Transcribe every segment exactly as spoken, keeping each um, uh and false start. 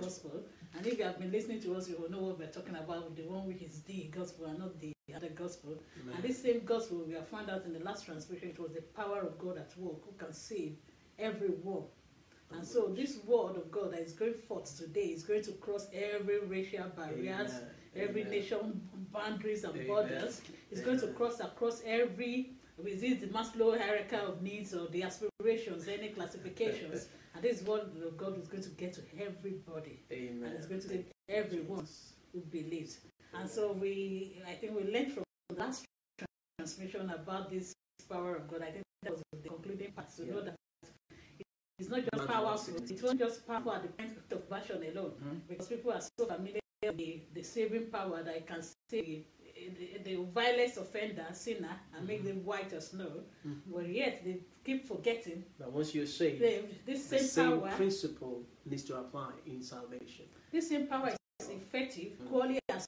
gospel. And if you have been listening to us, you will know what we're talking about, the one which is the gospel and not the other gospel. Amen. And this same gospel, we have found out in the last transmission, it was the power of God at work who can save everyone. And so this word of God that is going forth today is going to cross every racial barriers, Amen. every Amen. nation boundaries and Amen. borders. It's Amen. going to cross across every, is it the Maslow hierarchy of needs or the aspirations, any classifications. And this word of God is going to get to everybody. Amen. And it's going to save everyone who believes. And so we, I think we learned from the last transmission about this power of God. I think that was the concluding part. So yeah. know that it's not just powerful. It wasn't just powerful at the point of version alone, mm-hmm. because people are so familiar with the, the saving power that I can save the, the vilest offender, sinner, and mm-hmm. make them white as snow. Mm-hmm. But yet they keep forgetting that once you're saved, they, this same, the same power, principle needs to apply in salvation. This same power is effective, mm-hmm. quality as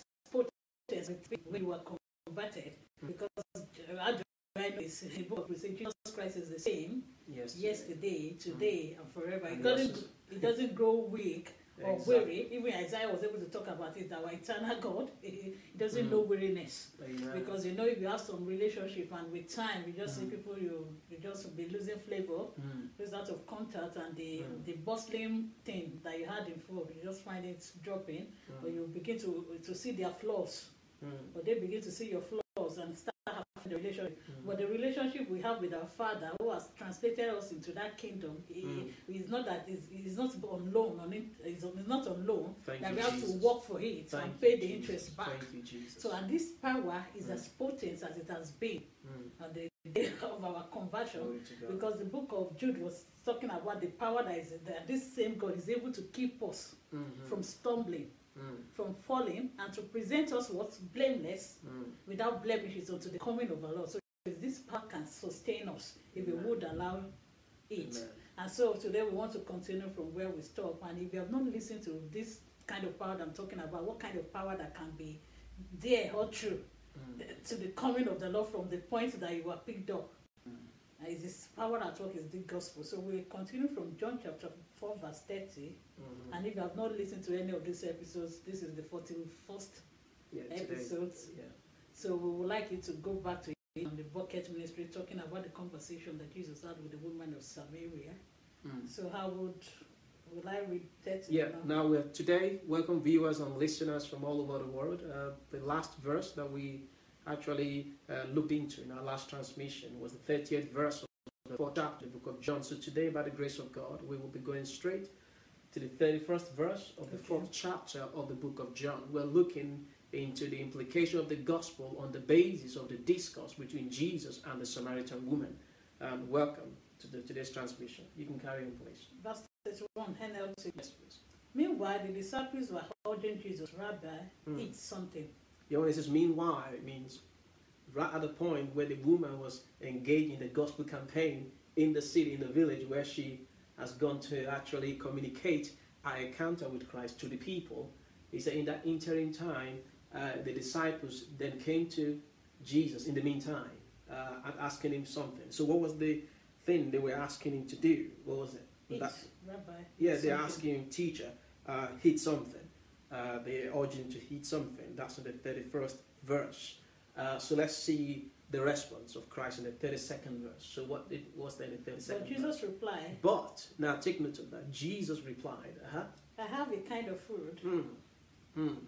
potent when you are converted, mm-hmm. because uh, is in the book, we say Jesus Christ is the same yesterday, yesterday today, mm. and forever. And it doesn't, it doesn't grow weak or exactly. weary. Even Isaiah was able to talk about it, our eternal God, he doesn't mm. know weariness. Amen. Because you know, if you have some relationship and with time, you just mm. see people, you, you just be losing flavor, mm. lose out of contact, and the, mm. the bustling thing that you had before, you just find it dropping, mm. or you begin to, to see their flaws, mm. or they begin to see your flaws and start the relationship, mm. but the relationship we have with our Father, who has translated us into that kingdom, mm. is not that is not on loan. On it, is not on loan. Thank that we have Jesus. to work for it Thank and pay the Jesus. interest back. Thank you, Jesus. So, and this power is mm. as potent as it has been mm. on the day of our conversion, because the book of Jude was talking about the power that is that this same God is able to keep us mm-hmm. from stumbling. Mm. from falling, and to present us what's blameless, mm. without blemishes unto the coming of our Lord. So this power can sustain us if Amen. we would allow it. Amen. And so today we want to continue from where we stop. And if you have not listened to this kind of power that I'm talking about, what kind of power that can be there or true mm. to the coming of the Lord from the point that you were picked up. Mm. Is this power at work is the gospel. So we continue from John chapter four verse thirty. Mm-hmm. And if you have not listened to any of these episodes, this is the forty-first yeah, episode. Yeah. So we would like you to go back to it on the bucket ministry, talking about the conversation that Jesus had with the woman of Samaria. Mm. So how would would I read that? Yeah. Now, now we're today welcome viewers and listeners from all over the world. Uh, the last verse that we actually uh, looked into in our last transmission was the thirtieth verse of the fourth chapter of the book of John. So today, by the grace of God, we will be going straight to the thirty-first verse of the okay. fourth chapter of the book of John. We're looking into the implication of the gospel on the basis of the discourse between Jesus and the Samaritan woman. Um, welcome to the, today's transmission. You can carry on, please. Verse thirty-one, N L T. Yes, please. Meanwhile, the disciples were urging Jesus, Rabbi, mm. eat something. Yeah, when it says meanwhile, it means right at the point where the woman was engaged in the gospel campaign in the city, in the village, where she has gone to actually communicate our encounter with Christ to the people. He said in that interim time, uh, the disciples then came to Jesus in the meantime uh, and asking him something. So what was the thing they were asking him to do? What was it? Eat, that, Rabbi. Yeah, they're asking him, teacher, uh, eat something. Uh, they urge him to eat something. That's in the thirty-first verse. Uh, so let's see the response of Christ in the thirty-second verse. So what did, was there in the thirty-second verse? But Jesus verse? replied. But, now take note of that. Jesus replied. Uh-huh. I have a kind of food. Mm. Mm.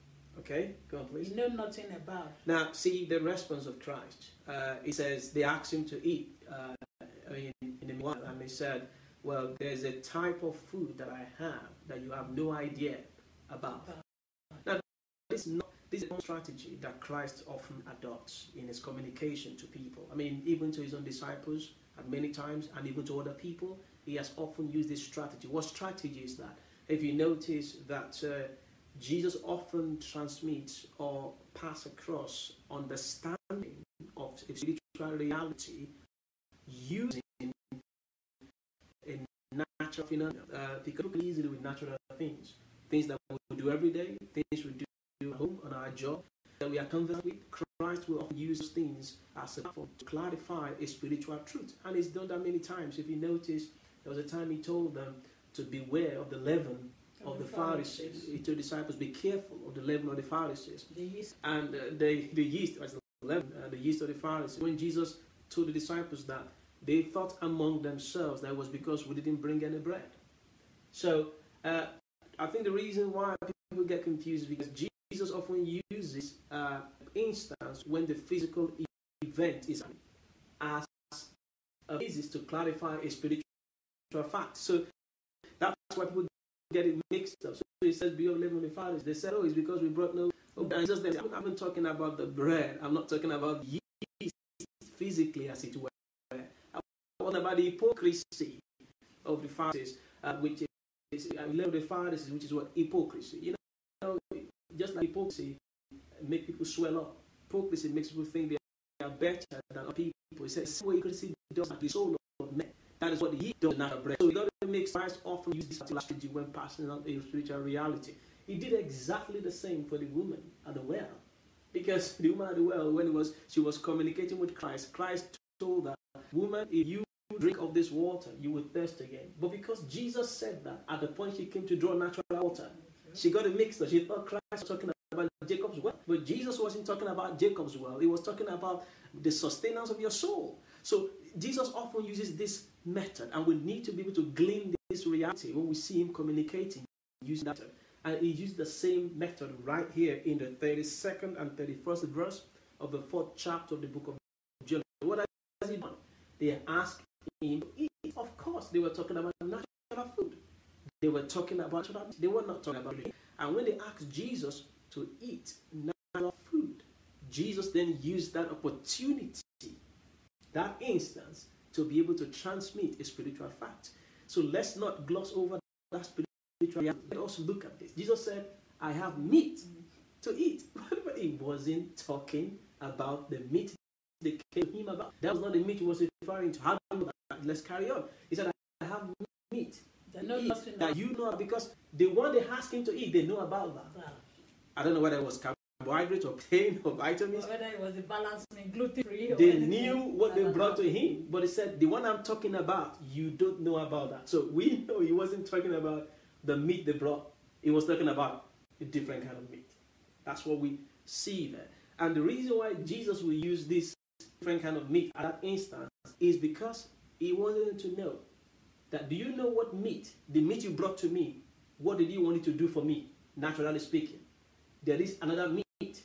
Okay, go on please. You know nothing about. Now, see the response of Christ. Uh, he says, they asked him to eat uh, in, in the meanwhile, and he said, well, there's a type of food that I have that you have no idea about. about. Now, this is not this is one strategy that Christ often adopts in his communication to people. I mean, even to his own disciples at many times, and even to other people, he has often used this strategy. What strategy is that? If you notice that uh, Jesus often transmits or pass across understanding of spiritual reality using a natural phenomenon. Uh, because we can easily with natural things, things that we do every day, things we do at home, on our job, that we are conversant with. Christ will often use things as a platform to clarify a spiritual truth, and he's done that many times. If you notice, there was a time he told them to beware of the leaven of the Pharisees. Pharisees. He told disciples, be careful of the leaven of the Pharisees. The yeast. And uh, the, the yeast, as the leaven, uh, the yeast of the Pharisees. When Jesus told the disciples that, they thought among themselves that it was because we didn't bring any bread. So, uh, I think the reason why people get confused is because Jesus often uses uh, instance when the physical event is as a basis to clarify a spiritual fact. So that's why people get it mixed up. So he says, be of leaven of the Pharisees. They said, oh, it's because we brought no. Oh, and just then, I'm not talking about the bread. I'm not talking about yeast physically, as it were. I'm talking about the hypocrisy of the Pharisees, uh, which is uh, leaven of the Pharisees, which is what hypocrisy. You know, just like hypocrisy make people swell up. Hypocrisy makes people think they are better than other people. He says, hypocrisy does not the soul of men. That is what the yeast does not bread. So it doesn't make Christ often use this strategy when passing on a spiritual reality. He did exactly the same for the woman at the well. Because the woman at the well, when it was she was communicating with Christ, Christ told her, woman, if you drink of this water, you will thirst again. But because Jesus said that at the point she came to draw natural water, she got it mixed up. She thought Christ was talking about Jacob's well. But Jesus wasn't talking about Jacob's well. He was talking about the sustenance of your soul. So Jesus often uses this method, and we need to be able to glean this reality when we see him communicating using that. And he used the same method right here in the thirty-second and thirty-first verse of the fourth chapter of the book of John. What has he done? They asked him to eat. Of course, they were talking about natural food. They were talking about natural food. They were not talking about it. And when they asked Jesus to eat natural food, Jesus then used that opportunity, that instance, to be able to transmit a spiritual fact. So let's not gloss over that spiritual reality. Let's also look at this. Jesus said, I have meat to eat. But he wasn't talking about the meat they came to him about. That was not the meat he was referring to. How do you know that? Let's carry on. He said, I have meat to eat that you know, because the one they asked him to eat, they know about that. Wow. I don't know whether it was carbohydrates or protein or vitamins. Or whether it was a balance in gluten-free. They knew what they brought to him, but he said, the one I'm talking about, you don't know about that. So we know he wasn't talking about the meat they brought. He was talking about a different kind of meat. That's what we see there. And the reason why Jesus will use this different kind of meat at that instance is because he wanted them to know that, do you know what meat, the meat you brought to me, what did you want it to do for me, naturally speaking? There is another meat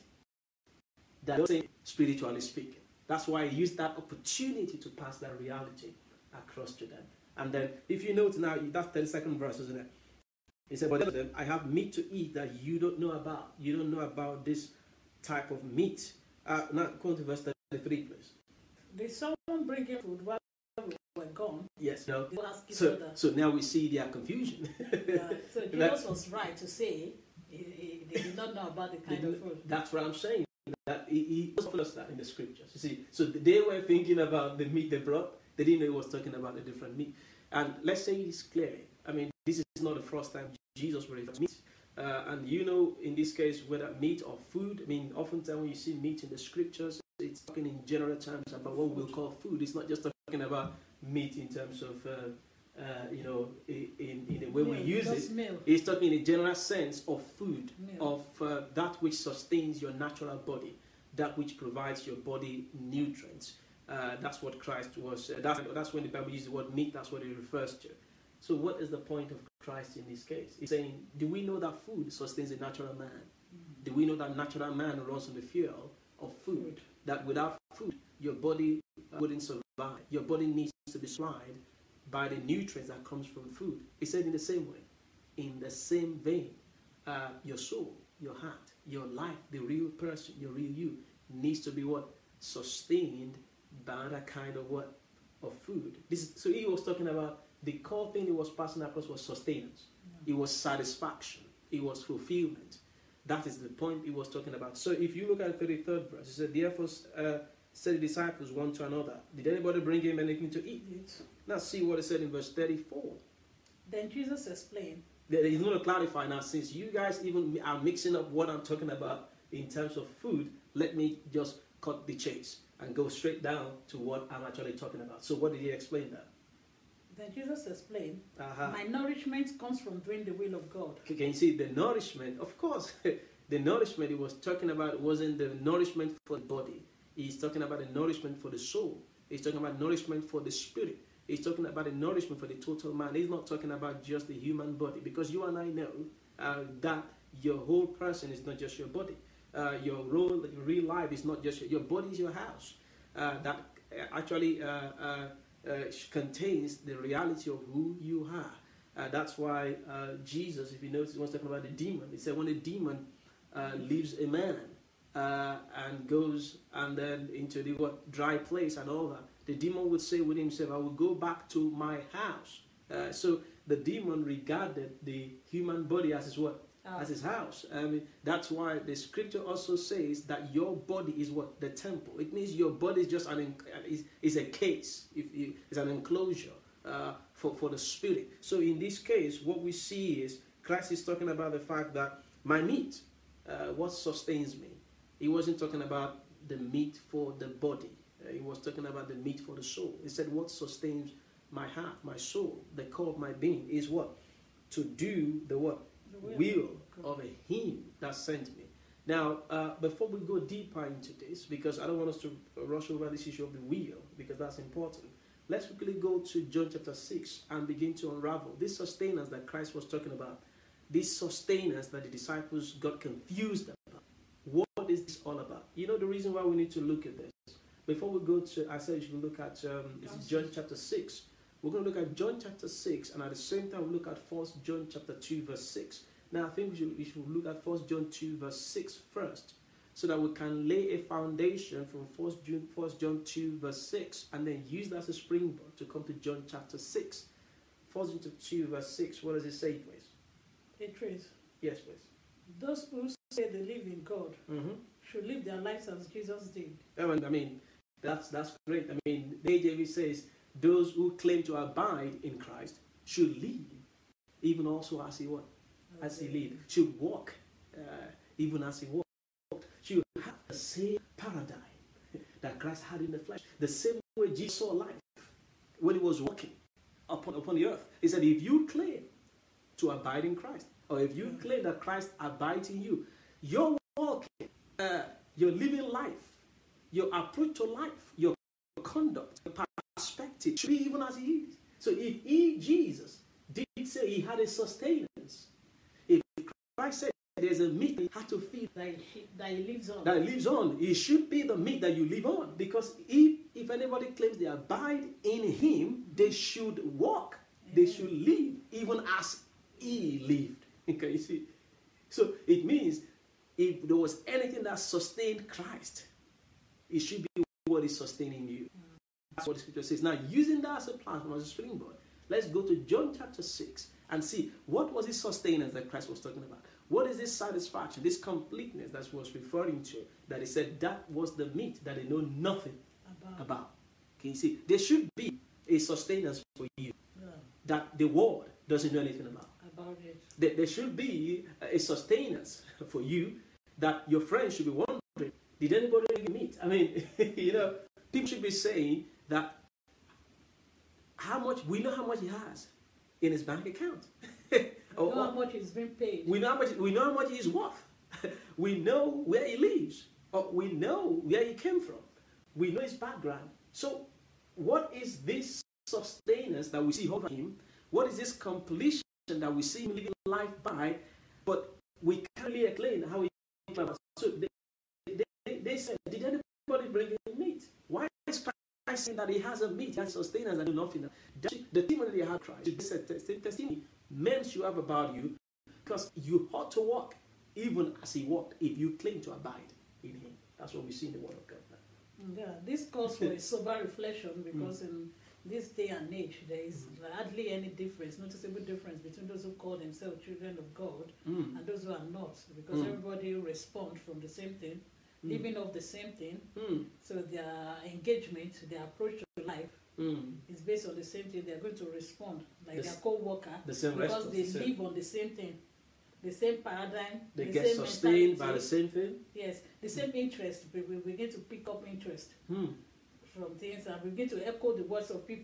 that doesn't, spiritually speaking. That's why he used that opportunity to pass that reality across to them. And then, if you note now, that's thirty-second verse, isn't it? He said, but then I have meat to eat that you don't know about. You don't know about this type of meat. Uh, now, go to verse thirty-three, please. Did someone bring in food while we were gone? Yes. No. So, so now we see their confusion. uh, so Jesus was right to say he, he, they did not know about the kind of food. That's what I'm saying. That he, he told us that in the scriptures. You see, so they were thinking about the meat they brought. They didn't know he was talking about a different meat. And let's say it's clear. I mean, this is not the first time Jesus referred to meat. Uh, and you know, in this case, whether meat or food, I mean, oftentimes when you see meat in the scriptures, it's talking in general terms about what we'll call food. It's not just talking about meat in terms of, uh, uh, you know, in, in the way Milk, we use it. milk. It's talking in a general sense of food, Milk. of uh, that which sustains your natural body, that which provides your body nutrients. Uh, that's what Christ was. Uh, that's, that's when the Bible uses the word meat, that's what it refers to. So what is the point of Christ in this case? He's saying, do we know that food sustains a natural man? Mm-hmm. Do we know that natural man runs on the fuel of food? That without food, your body wouldn't survive. Your body needs to be supplied by the nutrients that comes from food. He said in the same way, in the same vein, uh, your soul, your heart, your life, the real person, your real you, needs to be what? Sustained by that kind of what? Of food. This is, so he was talking about the core thing he was passing across was sustenance. Yeah. It was satisfaction. It was fulfillment. That is the point he was talking about. So if you look at the thirty-third verse, he said, therefore uh, said the disciples one to another, did anybody bring him anything to eat? Yes. Now see what he said in verse thirty-four. Then Jesus explained. He's going to clarify now, since you guys even are mixing up what I'm talking about in terms of food, let me just cut the chase and go straight down to what I'm actually talking about. So what did he explain that? Then Jesus explained, Uh-huh. my nourishment comes from doing the will of God. Can you see the nourishment? Of course, the nourishment he was talking about wasn't the nourishment for the body. He's talking about the nourishment for the soul. He's talking about nourishment for the spirit. He's talking about the nourishment for the total man. He's not talking about just the human body, because you and I know uh, that your whole person is not just your body. Uh, your role, your real life is not just your, your body is your house. Uh, that actually uh, uh, uh, contains the reality of who you are. Uh, that's why uh, Jesus, if you notice, he was talking about the demon. He said when a demon uh, leaves a man uh, and goes and then into the what dry place and all that, the demon would say within himself, I will go back to my house. Uh, so the demon regarded the human body as his what? Oh. As his house. I mean, that's why the scripture also says that your body is what? The temple. It means your body is just an is, is a case. If you, it's an enclosure uh, for, for the spirit. So in this case, what we see is Christ is talking about the fact that my meat, uh, what sustains me. He wasn't talking about the meat for the body. Uh, he was talking about the meat for the soul. He said what sustains my heart, my soul, the core of my being is what? To do the what? The will, will of a him that sent me. Now, uh, before we go deeper into this, because I don't want us to rush over this issue of the will, because that's important, let's quickly go to John chapter six and begin to unravel this sustenance that Christ was talking about, this sustenance that the disciples got confused about. What is this all about? You know the reason why we need to look at this? Before we go to, I said you should look at um, this is John chapter six. We're going to look at John chapter six, and at the same time, we'll look at First John chapter two, verse six. Now, I think we should, we should look at First John two, verse six first, so that we can lay a foundation from First John two, verse six, and then use that as a springboard to come to John chapter six. First John two, verse six, what does it say, please? It reads, yes, please. Those who say they live in God Mm-hmm. should live their lives as Jesus did. I mean, that's, that's great. I mean, the A J V says, those who claim to abide in Christ should live even also as he what? As he lived. Should walk uh, even as he walked. Should have the same paradigm that Christ had in the flesh. The same way Jesus saw life when he was walking upon, upon the earth. He said, if you claim to abide in Christ, or if you claim that Christ abides in you, your walking, uh, your living life, your approach to life, your conduct, your perspective should be even as he is. So if he, Jesus, did say he had a sustenance, if Christ said there's a meat he had to feed that he, that he lives on, that lives on, it should be the meat that you live on. Because if, if anybody claims they abide in him, they should walk, they should live even as he lived. Okay, you see? So it means if there was anything that sustained Christ, it should be what is sustaining you. That's what the scripture says. Now, using that as a platform, as a springboard, let's go to John chapter six and see what was this sustenance that Christ was talking about. What is this satisfaction, this completeness that was referring to, that he said that was the meat that they know nothing about. about. Can you see? There should be a sustenance for you yeah. that the world doesn't know anything about. About it. There, there should be a sustenance for you that your friends should be wondering, did anybody really meet? I mean, you know, people should be saying that how much, we know how much he has in his bank account. We know how much he's been paid. We know how much, we know how much he's worth. We know where he lives. Or we know where he came from. We know his background. So what is this sustenance that we see over him? What is this completion that we see him living life by? But we can't really explain how he came about. So they, they, they said, did anybody bring him meat? Why is Christ saying that he has a meat, he has sustenance and do nothing? The testimony they had Christ, they said, testimony men should have about you, because you ought to walk even as he walked if you claim to abide in him. That's what we see in the word of God. Yeah, this calls for a sober reflection, because mm. in this day and age there is mm. hardly any difference, noticeable difference between those who call themselves children of God mm. and those who are not, because mm. everybody responds from the same thing, mm. living off the same thing, mm. so their engagement, their approach to life mm. is based on the same thing. They're going to respond like the, their co-worker the same because they the live on the same thing, the same paradigm. They the get same sustained by the same thing. Yes, the same interest. We, we begin to pick up interest mm. from things and we begin to echo the words of people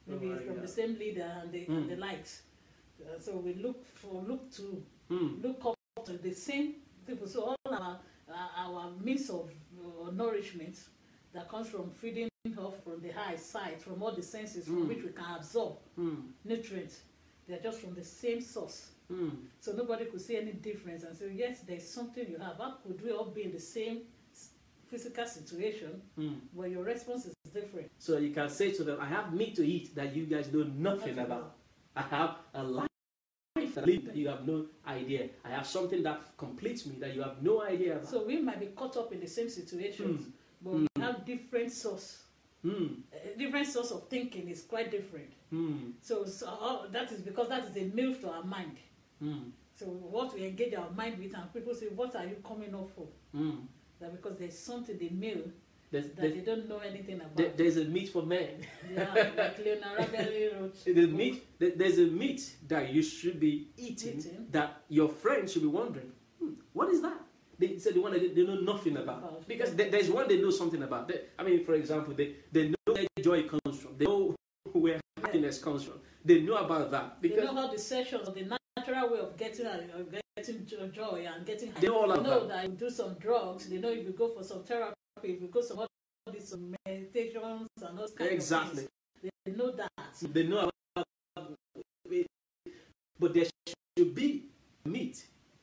maybe Oh, from yeah. the same leader and the, Mm. and the likes. Uh, so we look for, look to, Mm. look up to the same people. So all our uh, our means of uh, nourishment that comes from feeding off from the high side, from all the senses from Mm. which we can absorb Mm. nutrients, they're just from the same source. Mm. So nobody could see any difference and say, yes, there's something you have. How could we all be in the same s- physical situation, Mm. but your response is different? So you can say to them, I have meat to eat that you guys know nothing Nothing about. about. I have a life that I live that you have no idea. I have something that completes me that you have no idea about. So we might be caught up in the same situations, Mm. but we have different source. Mm. Uh, different source of thinking is quite different. Mm. So, so all, that is because that is a meal to our mind. Mm. So what we engage our mind with, and people say, what are you coming up for? Mm. That because there's something they meal There's, that there's, they don't know anything about. there- there's a meat for men. Yeah, like Leonardo Rabelais wrote. The meat, there- there's a meat that you should be eating, Eating. that your friends should be wondering, hmm, what is that? They said the one that they, they know nothing about. About. Because there- there's one they know something about. They, I mean, for example, they, they know where joy comes from. They know where happiness comes from. They know about that. They Because know how the sessions, the natural way of getting uh, getting jo- joy and getting high. They know all They of know that. that you do some drugs. They know if you go for some therapy, if you go some all these some meditations and all kinds exactly. of things. They know that. They know about it. But there should be meat.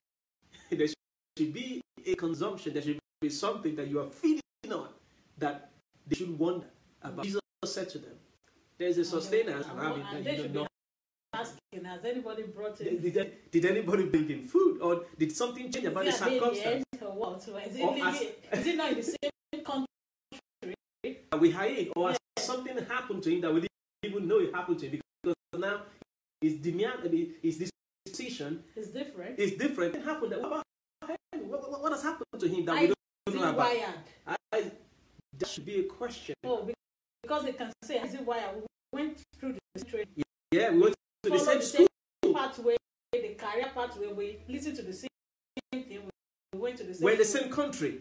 There should be a consumption. There should be something that you are feeding on that they should wonder about. Jesus said to them, there's a sustainer And, I'm they- having and that they you should don't be know. asking, has anybody brought in? Did, did, did anybody bring in food? Or did something change about the Is it an circumstance? alien or what? Or is, it Or really, as- is it not in the same country? Are we hiding? Or has something happened to him that we didn't even know it happened to him? Because now his demand, his decision It's different. is different. It happened. What, about him? what, what, what has happened to him that I we don't is know it about? wired? I, I, that should be a question. Oh, because they can say, is it wired? We went through the same trade. Yeah, we went to the Follow same the school. same pathway, the career pathway. We listen to the same thing. We went to the same. We're in the school. same country.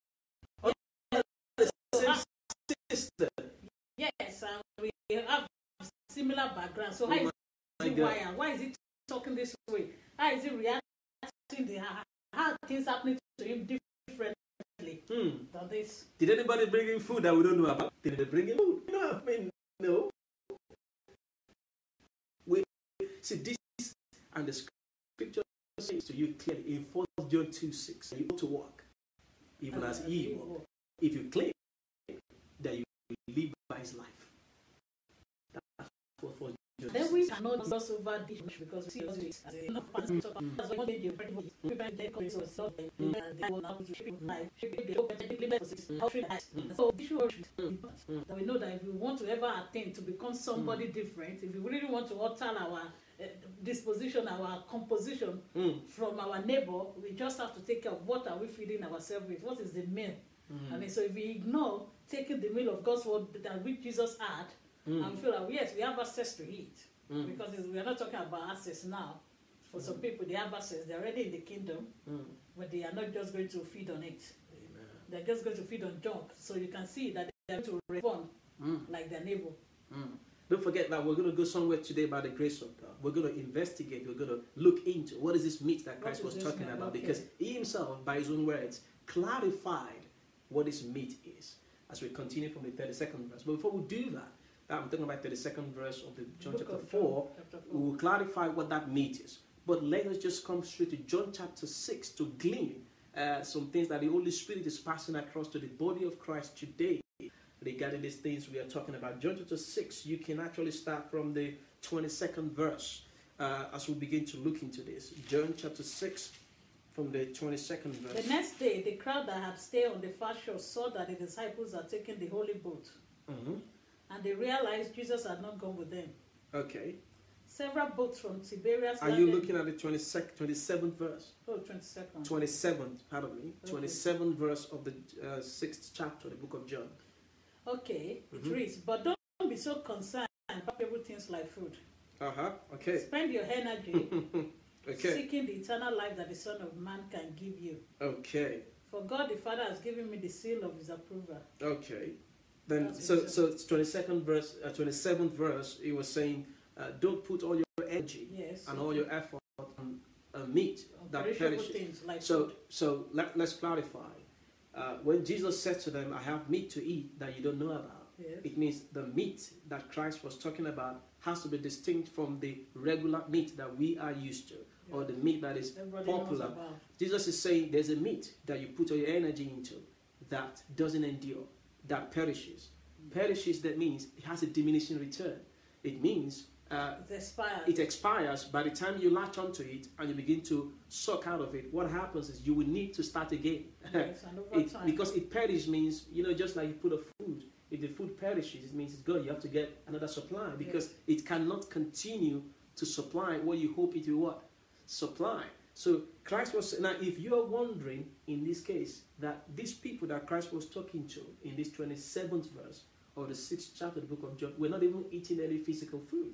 Yeah. The So, same ah, system. yes, and we have similar background. So Oh how is my it God. wired? Why is it talking this way? How is it reacting? The, how, how things happening to him differently Hmm. than this? Did anybody bring in food that we don't know about? Did they bring in food? No, I mean, no. We see this, and the scripture says to you clearly in First John two six, you ought to walk even as he walked. If you claim that you live by his life. That's what First John Then says. we cannot gloss over this because we see also it as a enough person talk about. That's why one day the people they come so so they will now to shape life, shape the whole how should I? So this should that we know that if we want to ever attain to become somebody different, if we really want to alter our uh, disposition, our composition Mm. from our neighbor, we just have to take care of what are we feeding ourselves with. What is the meal? Mm. I mean, so if we ignore taking the meal of God's word that which Jesus had, Mm. and we feel like yes, we have access to it. Mm. Because it's, we are not talking about access now. For some people, they have access. They're already in the kingdom, Mm. but they are not just going to feed on it. Amen. They're just going to feed on junk. So you can see that they're going to respond Mm. like their neighbor. Mm. Don't forget that we're going to go somewhere today by the grace of God. We're going to investigate. We're going to look into what is this meat that What Christ is was this talking meat? about. Okay. Because he himself, by his own words, clarified what this meat is. As we continue from the thirty-second verse. But before we do that, I'm talking about thirty-second verse of the John Book chapter of four. John, chapter We four. will clarify what that meat is. But let us just come straight to John chapter six to glean uh, some things that the Holy Spirit is passing across to the body of Christ today regarding these things we are talking about. John chapter six, you can actually start from the twenty-second verse uh, as we begin to look into this. John chapter six, from the twenty-second verse. The next day, the crowd that had stayed on the far shore saw that the disciples had taken the holy boat, Mhm. and they realized Jesus had not gone with them. Okay. Several boats from Tiberias Are you landed- looking at the twenty-second, twenty-seventh verse? Oh, twenty-second. twenty-seventh, pardon me. Okay. twenty-seventh verse of the uh, sixth chapter, the book of John. Okay, it Mhm. reads, but don't be so concerned about people things like food. Uh huh. Okay. Spend your energy Okay. seeking the eternal life that the Son of Man can give you. Okay. For God the Father has given me the seal of his approval. Okay. Then, That's so, interesting. so it's twenty-second verse, uh, twenty-seventh verse, he was saying, uh, don't put all your energy Yes. and all your effort on uh, meat On that perishable perishes. things like So, food. so let, let's clarify. Uh, when Jesus said to them, I have meat to eat that you don't know about, Yes. it means the meat that Christ was talking about has to be distinct from the regular meat that we are used to, Yeah. or the meat that is Everybody knows popular. about. Jesus is saying there's a meat that you put all your energy into that doesn't endure, that perishes. Perishes, that means it has a diminishing return. It means uh, It's expired. it expires. By the time you latch onto it and you begin to suck out of it, what happens is you will need to start again. Yes, and over It, time. because it perishes means, you know, just like you put a food, if the food perishes, it means it's gone. You have to get another supply because it cannot continue to supply what you hope it will what? Supply. So Christ was, now if you are wondering in this case that these people that Christ was talking to in this twenty-seventh verse or the sixth chapter of the book of John, we're not even eating any physical food.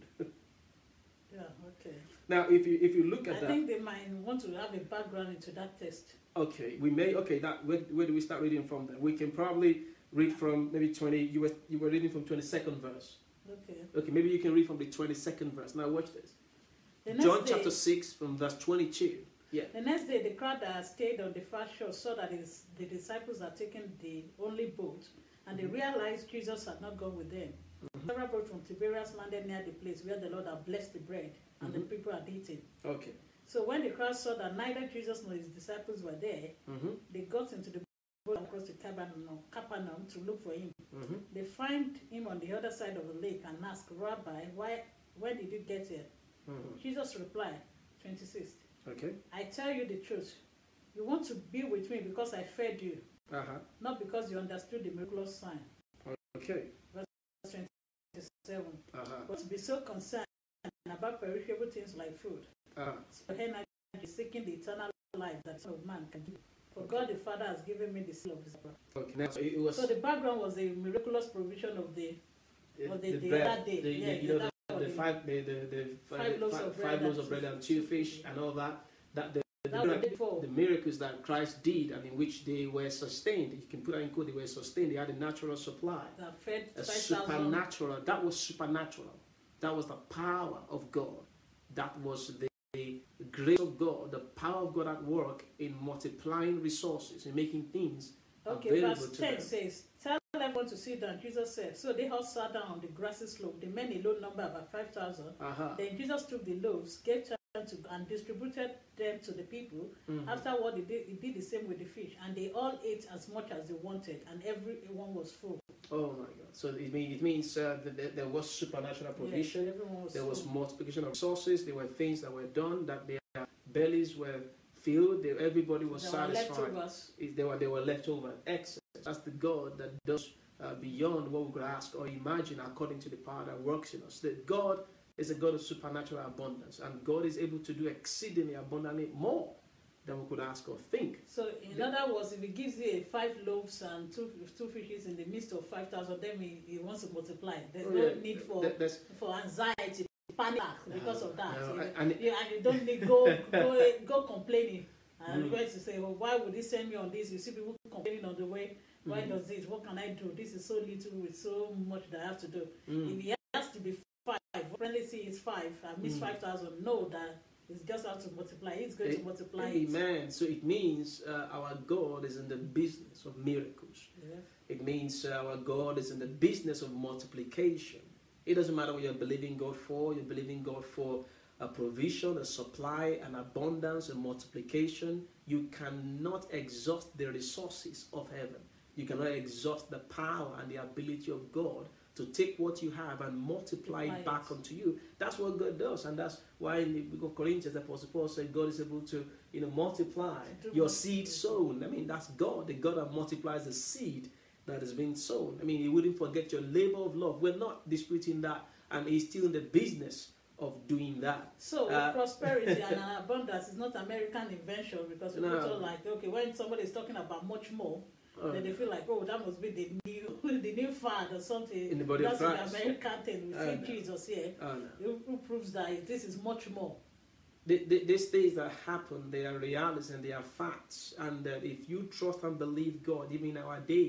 Yeah, okay. Now if you if you look at I that, think they might want to have a background into that text. okay, we may, okay, that where, where do we start reading from then? We can probably read from maybe twenty, you were, you were reading from twenty-second verse. Okay. Okay, maybe you can read from the twenty-second verse. Now watch this. The next John day, chapter six from verse twenty-two. Yeah. The next day, the crowd that had stayed on the far shore saw that his, the disciples had taken the only boat, and they realized Jesus had not gone with them. Mhm. Several boats from Tiberias landed near the place where the Lord had blessed the bread, and the Mhm. people had eaten. Okay. So when the crowd saw that neither Jesus nor his disciples were there, Mm-hmm. they got into the boat across the Capernaum, Capernaum to look for him. Mm-hmm. They find him on the other side of the lake and ask, Rabbi, why, when did you get here? Mm-hmm. Jesus replied, twenty-six, Okay. I tell you the truth. You want to be with me because I fed you, Uh-huh. not because you understood the miraculous sign. Okay. Verse twenty-seven. Uh-huh. But to be so concerned about perishable things like food, Uh-huh. so energy seeking the eternal life that the Son of Man can give. For God the Father has given me the seal of his breath. Okay. Now so it was So the background was the miraculous provision of the of the, the, bread, other day. the, yeah, the, you the, know, that the, or the the- five the, the, the Five loaves of bread five loaves and of bread two and two fish. fish and all that. That the, the, that was the day before. the miracles that Christ did and in which they were sustained. You can put that in quote, they were sustained. They had a natural supply. That fed A five thousand. supernatural. That was supernatural. That was the power of God. That was the, the grace of God, the power of God at work in multiplying resources, in making things Okay, available verse to ten them. says, tell everyone to sit down. Jesus said, so they all sat down on the grassy slope. The men alone number about five thousand. Uh-huh. Then Jesus took the loaves, gave them to, and distributed them to the people. Mhm. Afterward, he did, he did the same with the fish. And they all ate as much as they wanted, and everyone was full. Oh my God! So it means it means uh, that there, there was supernatural provision. Yes, everyone was There full. was multiplication of resources. There were things that were done that their bellies were filled. They, everybody was There were satisfied. leftovers. It- They were they were left over excess. That's the God that does uh, beyond what we could ask or imagine, according to the power that works in us. That God is a God of supernatural abundance, and God is able to do exceedingly abundantly more than we could ask or think. So, in other words, if he gives you a five loaves and two two fishes in the midst of five thousand, then he, he wants to multiply. There's Oh, no yeah. need for That- that's- for anxiety, panic because of that. No, you, I- and- you, and you don't need go go go complaining and Mm. going to say, well, why would he send me on this? You see people complaining on the way. Why Mm. does this? What can I do? This is so little with so much that I have to do. Mm. If he has to be five, friendly see is five, I miss Mm. five thousand. Know that it's just how to multiply. He's going A- to multiply it. Amen. So it means uh, our God is in the business of miracles. Yeah. It means uh, our God is in the business of multiplication. It doesn't matter what you're believing God for. You're believing God for a provision, a supply, an abundance, a multiplication. You cannot exhaust the resources of heaven. You cannot exhaust the power and the ability of God to take what you have and multiply Multiply it back it. unto you. That's what God does, and that's why in the book of Corinthians, the Apostle Paul said God is able to, you know, multiply To do your what- seed sown. I mean, that's God, the God that multiplies the seed that is being sown. I mean, He wouldn't forget your labor of love. We're not disputing that, and He's still in the business of doing that. So Uh, prosperity and an abundance is not American invention, because people No. feel like, okay, when somebody is talking about much more, Uh, then they feel like, oh, that must be the new the new fad or something. In the body of That's Christ. the American thing. We Uh, see no. Jesus here, oh, no. who, who proves that this is much more. The, the, these things that happen, they are realities and they are facts. And that if you trust and believe God, even in our days,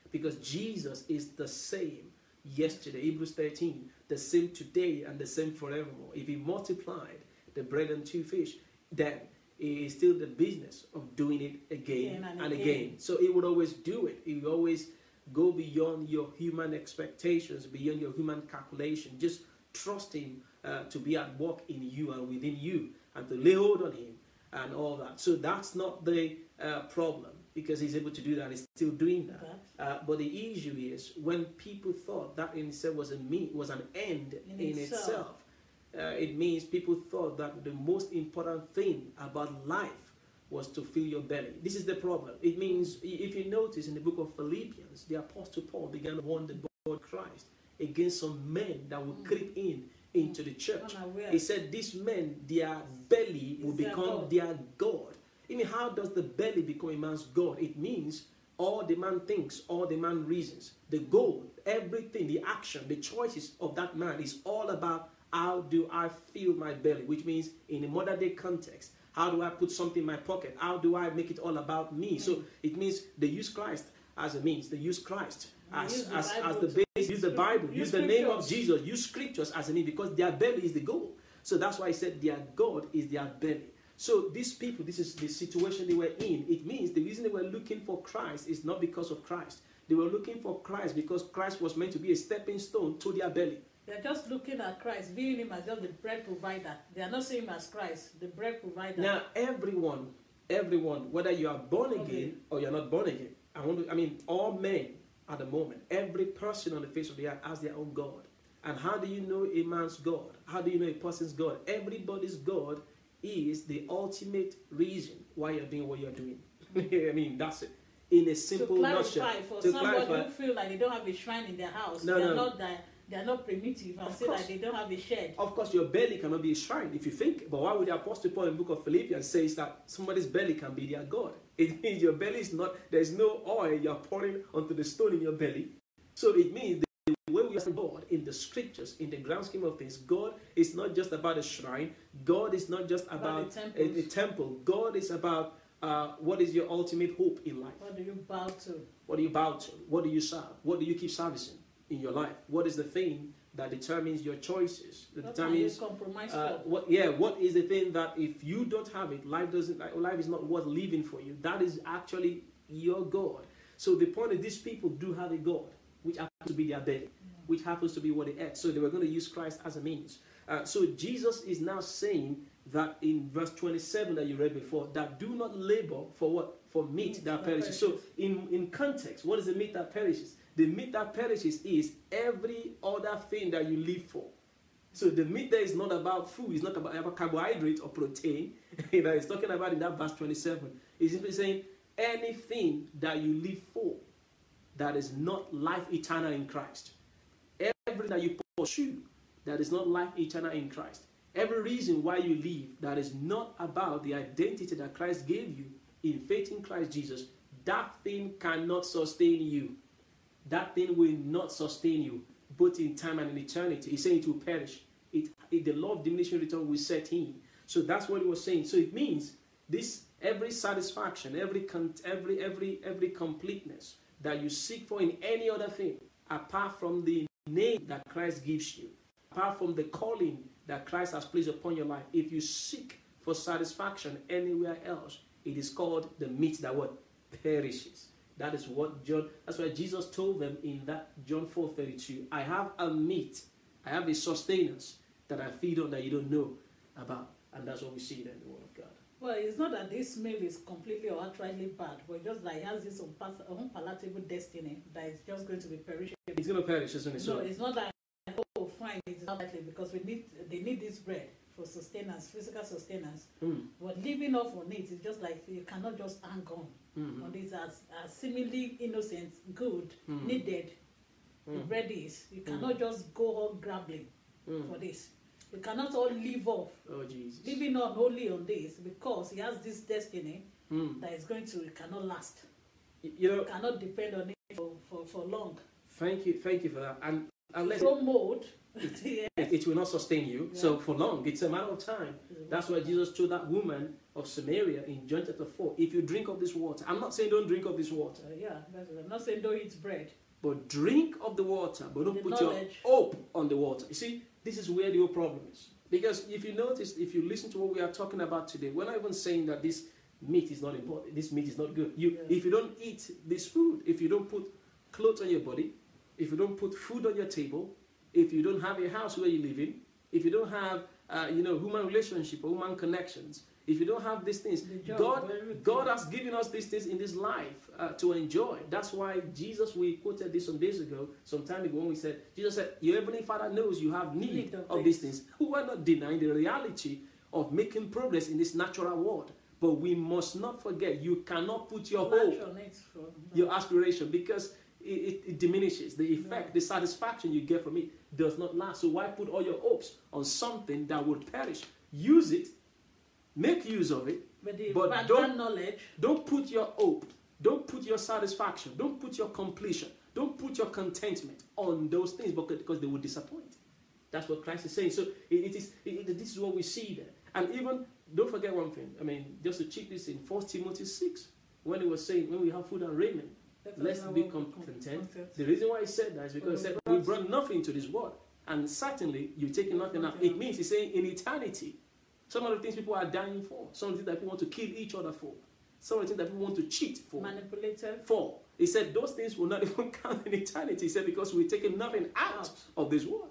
because Jesus is the same yesterday, Hebrews thirteen, the same today and the same forevermore. If he multiplied the bread and two fish, then it is still the business of doing it again, again and, and again. again. So he would always do it. He would always go beyond your human expectations, beyond your human calculation. Just trust him uh, to be at work in you and within you, and to lay hold on him and all that. So that's not the uh, problem, because he's able to do that. He's still doing that. Uh, but the issue is when people thought that in itself was a mean, was an end in, in itself. itself uh, it means people thought that the most important thing about life was to fill your belly. This is the problem. It means, if you notice in the book of Philippians, the Apostle Paul began to warn the God Christ against some men that would mm. creep in into the church. He said, these men, their belly will become God. their God. I mean, how does the belly become a man's God? It means all the man thinks, all the man reasons, the goal, everything, the action, the choices of that man is all about how do I fill my belly, which means in a modern day context, how do I put something in my pocket? How do I make it all about me? Mm-hmm. So it means they use Christ as a means. They use Christ as, use as, as the base. Use the Bible. Use, use the name of Jesus. Use scriptures as a means, because their belly is the goal. So that's why I said their God is their belly. So these people, this is the situation they were in. It means the reason they were looking for Christ is not because of Christ. They were looking for Christ because Christ was meant to be a stepping stone to their belly. They're just looking at Christ, viewing him as just the bread provider. They are not seeing him as Christ, the bread provider. Now, everyone, everyone, whether you are born again okay. or you're not born again, I want to, I mean, all men at the moment, every person on the face of the earth has their own God. And how do you know a man's God? How do you know a person's God? Everybody's God is the ultimate reason why you're doing what you're doing. I mean, that's it. In a simple to clarify, nutshell. For to somebody clarify, who feel like they don't have a shrine in their house, no, they're no. not that. They are not primitive and say like they don't have a shed. Of course, your belly cannot be a shrine if you think. But why would the Apostle Paul in the book of Philippians says that somebody's belly can be their God? It means your belly is not, there's no oil you're pouring onto the stone in your belly. So it means the way we are God in the scriptures, in the grand scheme of things, God is not just about a shrine. God is not just about, about a, a temple. God is about uh, what is your ultimate hope in life. What do you bow to? What do you bow to? What do you serve? What do you keep servicing in your life? What is the thing that determines your choices? That what determines can you compromise uh, for? what? Yeah, what is the thing that if you don't have it, life doesn't. Life is not worth living for you. That is actually your God. So the point is, these people do have a God, which happens to be their belly, yeah. which happens to be what they ate. So they were going to use Christ as a means. Uh, so Jesus is now saying that in verse twenty-seven that you read before, that do not labor for what? For meat, meat that, that perishes. perishes. So in, in context, what is the meat that perishes? The meat that perishes is every other thing that you live for. So the meat there is not about food. It's not about, about carbohydrate or protein. You know, it's talking about in that verse twenty-seven. It's simply saying anything that you live for that is not life eternal in Christ. Everything that you pursue that is not life eternal in Christ. Every reason why you live that is not about the identity that Christ gave you in faith in Christ Jesus, that thing cannot sustain you. That thing will not sustain you, both in time and in eternity. He's saying it will perish. It, it, the law of diminishing return will set in. So that's what he was saying. So it means this every satisfaction, every every every every completeness that you seek for in any other thing, apart from the name that Christ gives you, apart from the calling that Christ has placed upon your life, if you seek for satisfaction anywhere else, it is called the meat that what perishes. That is what John, that's why Jesus told them in that John four thirty-two, I have a meat, I have a sustenance that I feed on that you don't know about. And that's what we see there in the Word of God. Well, it's not that this meal is completely or outrightly bad, but just that it has this unpalatable destiny that is just going to be perishable. It's going to perish, isn't it? No, it's not that, oh, fine, it's not likely, because we need, they need this bread for sustenance, physical sustenance. Mm. But living off on it is just like you cannot just hang on. Mm-hmm. On this as, as seemingly innocent, good, mm. needed, mm. the bread is. You cannot mm. just go on grabbling mm. for this. You cannot all live off. Oh, Jesus. Living on only on this because he has this destiny mm. that is going to, it cannot last. You know, you cannot depend on it for, for, for long. Thank you, thank you for that. And unless grow mold, It, Yes. it, it will not sustain you. Yeah. So for long, it's a matter of time. That's why Jesus told that woman of Samaria in John chapter four, if you drink of this water, I'm not saying don't drink of this water, Uh, yeah, that's it. I'm not saying don't eat bread. but drink of the water, but don't The put knowledge. your hope on the water. You see, this is where the whole problem is. Because if you notice, if you listen to what we are talking about today, we're not even saying that this meat is not important, this meat is not good. You, Yeah. If you don't eat this food, if you don't put clothes on your body, if you don't put food on your table, if you don't have a house where you live in, if you don't have, uh, you know, human relationship or human connections, if you don't have these things, The job, God, everything. God has given us these things in this life uh, to enjoy. That's why Jesus, we quoted this some days ago, some time ago, when we said, Jesus said, your heavenly Father knows you have need, Need of of these things. We are not denying the reality of making progress in this natural world. But we must not forget, you cannot put your hope, Launch on it from- your aspiration, because it, it, it diminishes. The effect, Yeah. the satisfaction you get from it does not last. So why put all your hopes on something that would perish? Use it, make use of it, But the but background don't- knowledge, don't put your hope, don't put your satisfaction, don't put your completion, don't put your contentment on those things because, because they will disappoint. That's what Christ is saying. So it, it is. It, it, this is what we see there. And even don't forget one thing. I mean, just to check this in First Timothy six, when he was saying, when we have food and raiment, let us let's know be what we con- con- content. content. The reason why he said that is because he For said we we brought- brought nothing to this world, and certainly you've taken nothing out. Nothing It out. means he's saying in eternity. Some of the things people are dying for, some of the things that people want to kill each other for, some of the things that people want to cheat for. Manipulated. For he said those things will not even count in eternity. He said because we're taking nothing out Out. of this world.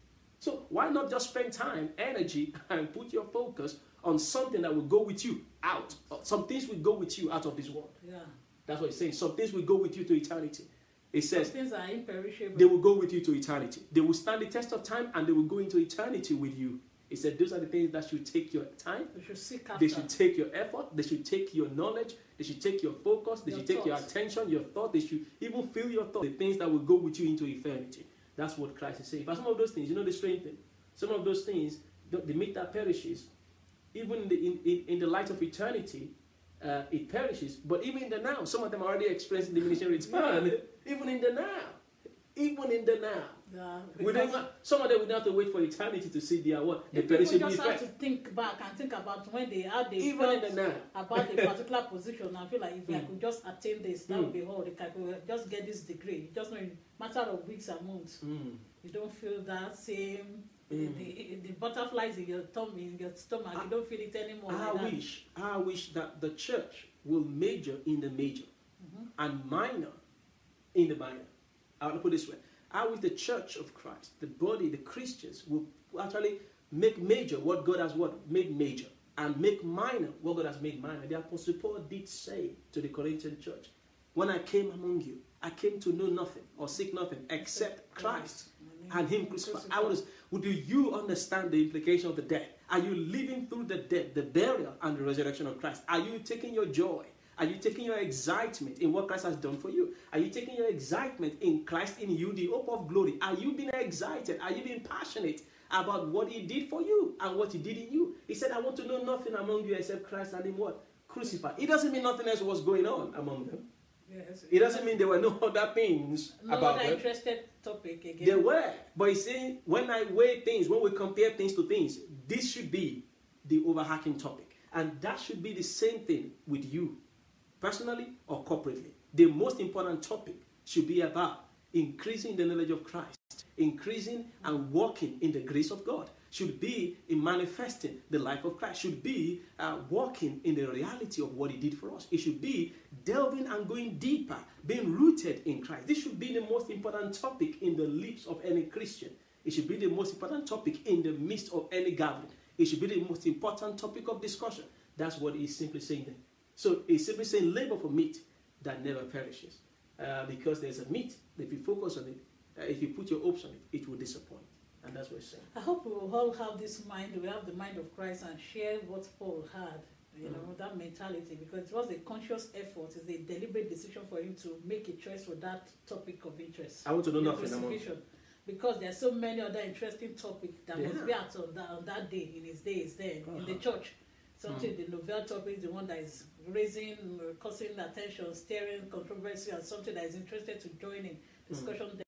So why not just spend time, energy, and put your focus on something that will go with you out? Some things will go with you out of this world. Yeah. That's what he's saying. Some things will go with you to eternity. It Some says things are imperishable. they will go with you to eternity. They will stand the test of time and they will go into eternity with you. He said those are the things that should take your time. We should seek after. They should take your effort. They should take your knowledge. They should take your focus. They Your should take your thoughts. attention, your thought. They should even feel your thought. The things that will go with you into eternity. That's what Christ is saying. But some of those things, you know the strange thing? Some of those things, the, the meat that perishes, even in the, in, in, in the light of eternity, uh, it perishes. But even in the now, some of them are already experiencing diminishing return. Even in the now. Even in the now. Yeah, We don't have, some of them would have to wait for eternity to see their what? The if people perishable just have effect. to think back and think about when they how they Even felt in the now. about a particular position. I feel like if I Mm. could just attain this, that Mm. would be all. If I could just get this degree, just know in matter of weeks and months, Mm. you don't feel that same. Mm. The, the, the butterflies in your tummy, in your stomach, I- you don't feel it anymore. I like that. wish, I wish that the church will major in the major Mhm. and minor in the minor. I want to put it this way. I wish the church of Christ, the body, the Christians, will actually make major what God has what made major and make minor what God has made minor. The Apostle Paul did say to the Corinthian church, when I came among you, I came to know nothing or seek nothing except Christ and Him crucified. I was, would you understand the implication of the death? Are you living through the death, the burial, and the resurrection of Christ? Are you taking your joy? Are you taking your excitement in what Christ has done for you? Are you taking your excitement in Christ in you, the hope of glory? Are you being excited? Are you being passionate about what He did for you and what He did in you? He said, I want to know nothing among you except Christ and Him what? Crucified. It doesn't mean nothing else was going on among them. Yes. It doesn't mean there were no other things no about other them. interested topic again. There were. But He's saying, when I weigh things, when we compare things to things, this should be the overarching topic. And that should be the same thing with you, personally or corporately. The most important topic should be about increasing the knowledge of Christ, increasing and walking in the grace of God, should be in manifesting the life of Christ, should be uh, walking in the reality of what He did for us. It should be delving and going deeper, being rooted in Christ. This should be the most important topic in the lips of any Christian. It should be the most important topic in the midst of any gathering. It should be the most important topic of discussion. That's what He's simply saying there. So He's simply saying labor for meat that never perishes. Uh, because there's a meat, if you focus on it, uh, if you put your hopes on it, it will disappoint. And that's what He's saying. I hope we will all have this mind, we have the mind of Christ and share what Paul had, you know, Mm. that mentality, because it was a conscious effort, it's a deliberate decision for him to make a choice for that topic of interest. I want to know the nothing among crucifixion. Because there are so many other interesting topics that Yeah. must be out on that, on that day, in his days then, in the Uh-huh. church. Something, the novel topic, the one that is raising, uh, causing attention, stirring controversy, and something that is interested to join in discussion there.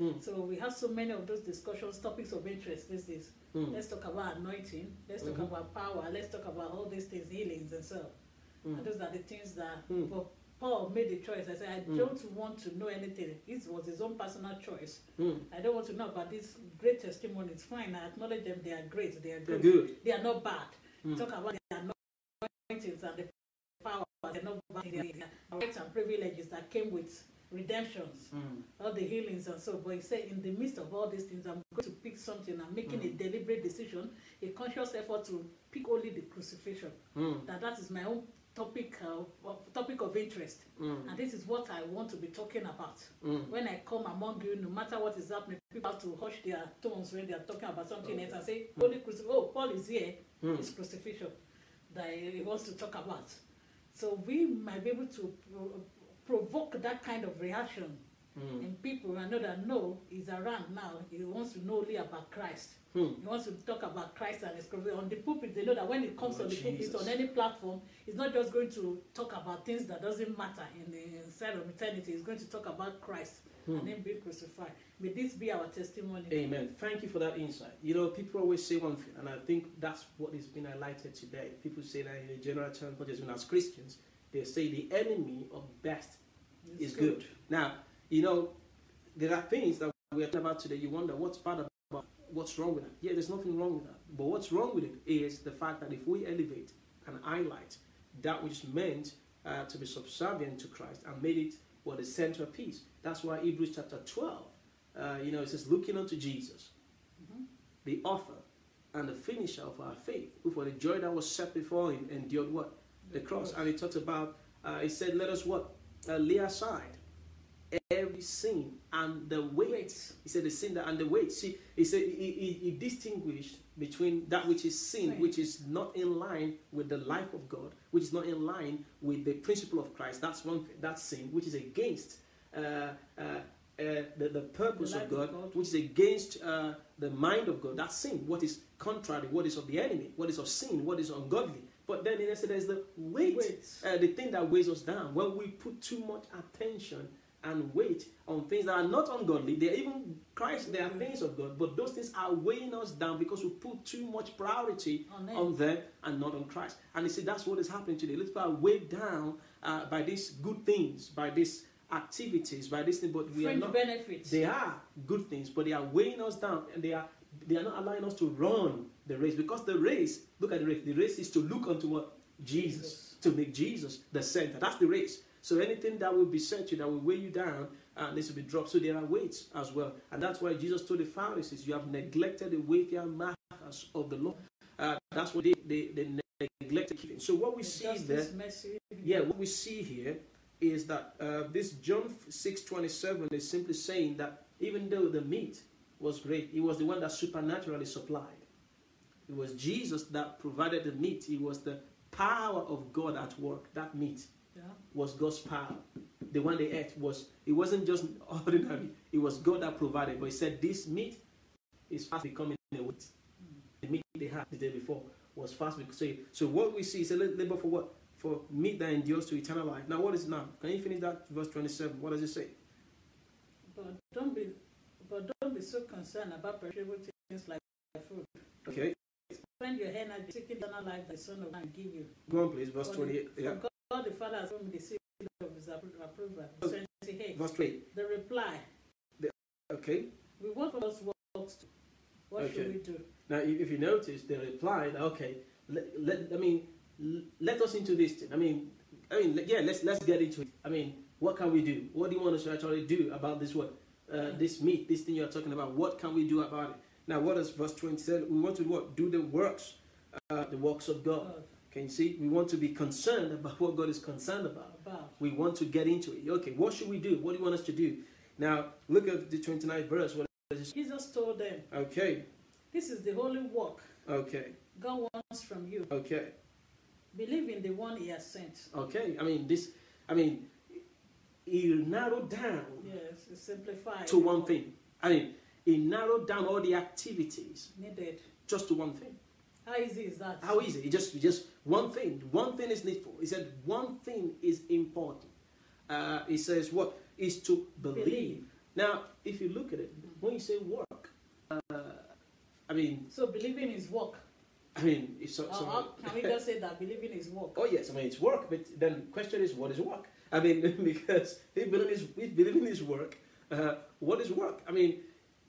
Mm. So we have so many of those discussions, topics of interest these days. Mm. Let's talk about anointing. Let's talk mm-hmm. about power. Let's talk about all these things, healings and so. Mm. And those are the things that mm. but Paul made the choice. I said, I mm. don't want to know anything. It was his own personal choice. Mm. I don't want to know about these great testimonies. Fine, I acknowledge them. They are great. They are good. They're good. They are not bad. Mm. Talk about the anointings and the power. They're not bad. They are rights and privileges that came with redemptions, mm. all the healings and so. But he said, in the midst of all these things, I'm going to pick something. I'm making mm. a deliberate decision, a conscious effort to pick only the crucifixion. Mm. That that is my own topic uh, topic of interest, mm. and this is what I want to be talking about. Mm. When I come among you, no matter what is happening, people have to hush their tones when they are talking about something okay. else and say, "Holy crucif- oh, Paul is here. Mm. It's crucifixion that he wants to talk about." So we might be able to pro- provoke that kind of reaction mm. in people. I know that no, he's around now. He wants to know only about Christ. Hmm. He wants to talk about Christ and his crucifixion. On the pulpit, they know that when it comes oh, on the Jesus. pulpit, on any platform, he's not just going to talk about things that doesn't matter in the inside of eternity. He's going to talk about Christ hmm. and him being crucified. May this be our testimony. Amen. Thank you for that insight. You know, people always say one thing, and I think that's what is being highlighted today. People say that in a general term, not just as Christians, they say the enemy of best it's is good. good. Now, you know, there are things that we're talking about today. You wonder what's bad about what's wrong with that? Yeah, there's nothing wrong with that. But what's wrong with it is the fact that if we elevate and highlight that which is meant uh, to be subservient to Christ and made it what the centerpiece. That's why Hebrews chapter twelve, uh, you know, it says, looking unto Jesus, mm-hmm. the author and the finisher of our faith, who for the joy that was set before him endured what? The cross. And he talked about, uh, he said, let us what? Uh, lay aside every sin and the weight. weight. He said the sin and the weight. See, he said he, he, he distinguished between that which is sin, right. which is not in line with the life of God, which is not in line with the principle of Christ. That's one thing. That's sin, which is against uh, uh, uh, the, the purpose the of, God, of God, which is against uh, the mind of God. That's sin. What is contrary, what is of the enemy, what is of sin, what is ungodly. But then he said there's the weight, weight. Uh, the thing that weighs us down. When we put too much attention and weight on things that are not ungodly, they're even Christ, they are things of God, but those things are weighing us down because we put too much priority on them, on them and not on Christ. And you see, that's what is happening today. Let's people are weighed down uh, by these good things, by these activities, by this thing, but we Fringe are not. benefits. They are good things, but they are weighing us down, and they are they are not allowing us to run the race, because the race, look at the race. The race is to look unto what? Jesus, Jesus. To make Jesus the center. That's the race. So anything that will beset you, that will weigh you down, uh, needs to be dropped. So there are weights as well. And that's why Jesus told the Pharisees, you have neglected the weightier matters of the law. Uh, that's what they, they, they neglected. So what we see there, yeah, what we see here is that uh, this John six twenty-seven is simply saying that even though the meat was great, it was the one that supernaturally supplied. It was Jesus that provided the meat. It was the power of God at work, that meat. Yeah. Was God's power. The one they ate was, it wasn't just ordinary, it was God that provided. But he said this meat is fast becoming a weight. Mm. The meat they had the day before was fast becoming. So, so what we see is a labor for what? For meat that endures to eternal life. Now what is it now? Can you finish that verse twenty-seven? What does it say? But don't be but don't be so concerned about perishable things like food. Okay. Spend your energy seeking eternal life the Son of Man give you. Go on please, verse twenty-eight. Yeah. God the Father has given me the seal of his approval. twenty-eight. Verse twenty-eight. The reply. The, okay. We want us works to. What okay. should we do? Now, if you notice, they replied, okay, let, let, I mean, let us into this thing. I mean, I mean, yeah, let's let's get into it. I mean, what can we do? What do you want us to actually do about this what? Uh, yeah. This meat, this thing you're talking about. What can we do about it? Now, what does verse twenty say? We want to what? Do the works, uh, the works of God. God. Can you see? We want to be concerned about what God is concerned about. about. We want to get into it. Okay, what should we do? What do you want us to do? Now, look at the twenty-ninth verse. What is Jesus told them. Okay. This is the holy work. Okay. God wants from you. Okay. Believe in the one he has sent. Okay. I mean, this, I mean, he narrowed down. Yes, he simplified. To one thing. I mean, he narrowed down all the activities. Needed. Just to one thing. How easy is that? How easy? It just, just one thing. One thing is needful. He said one thing is important. Uh, he says what? Is to believe, believe Now, if you look at it, when you say work, uh, I mean... So believing is work. I mean, if so, so uh, can we just say that believing is work? Oh yes, I mean it's work, but then the question is, what is work? I mean, because if believing is, if believing is work, uh, what is work? I mean,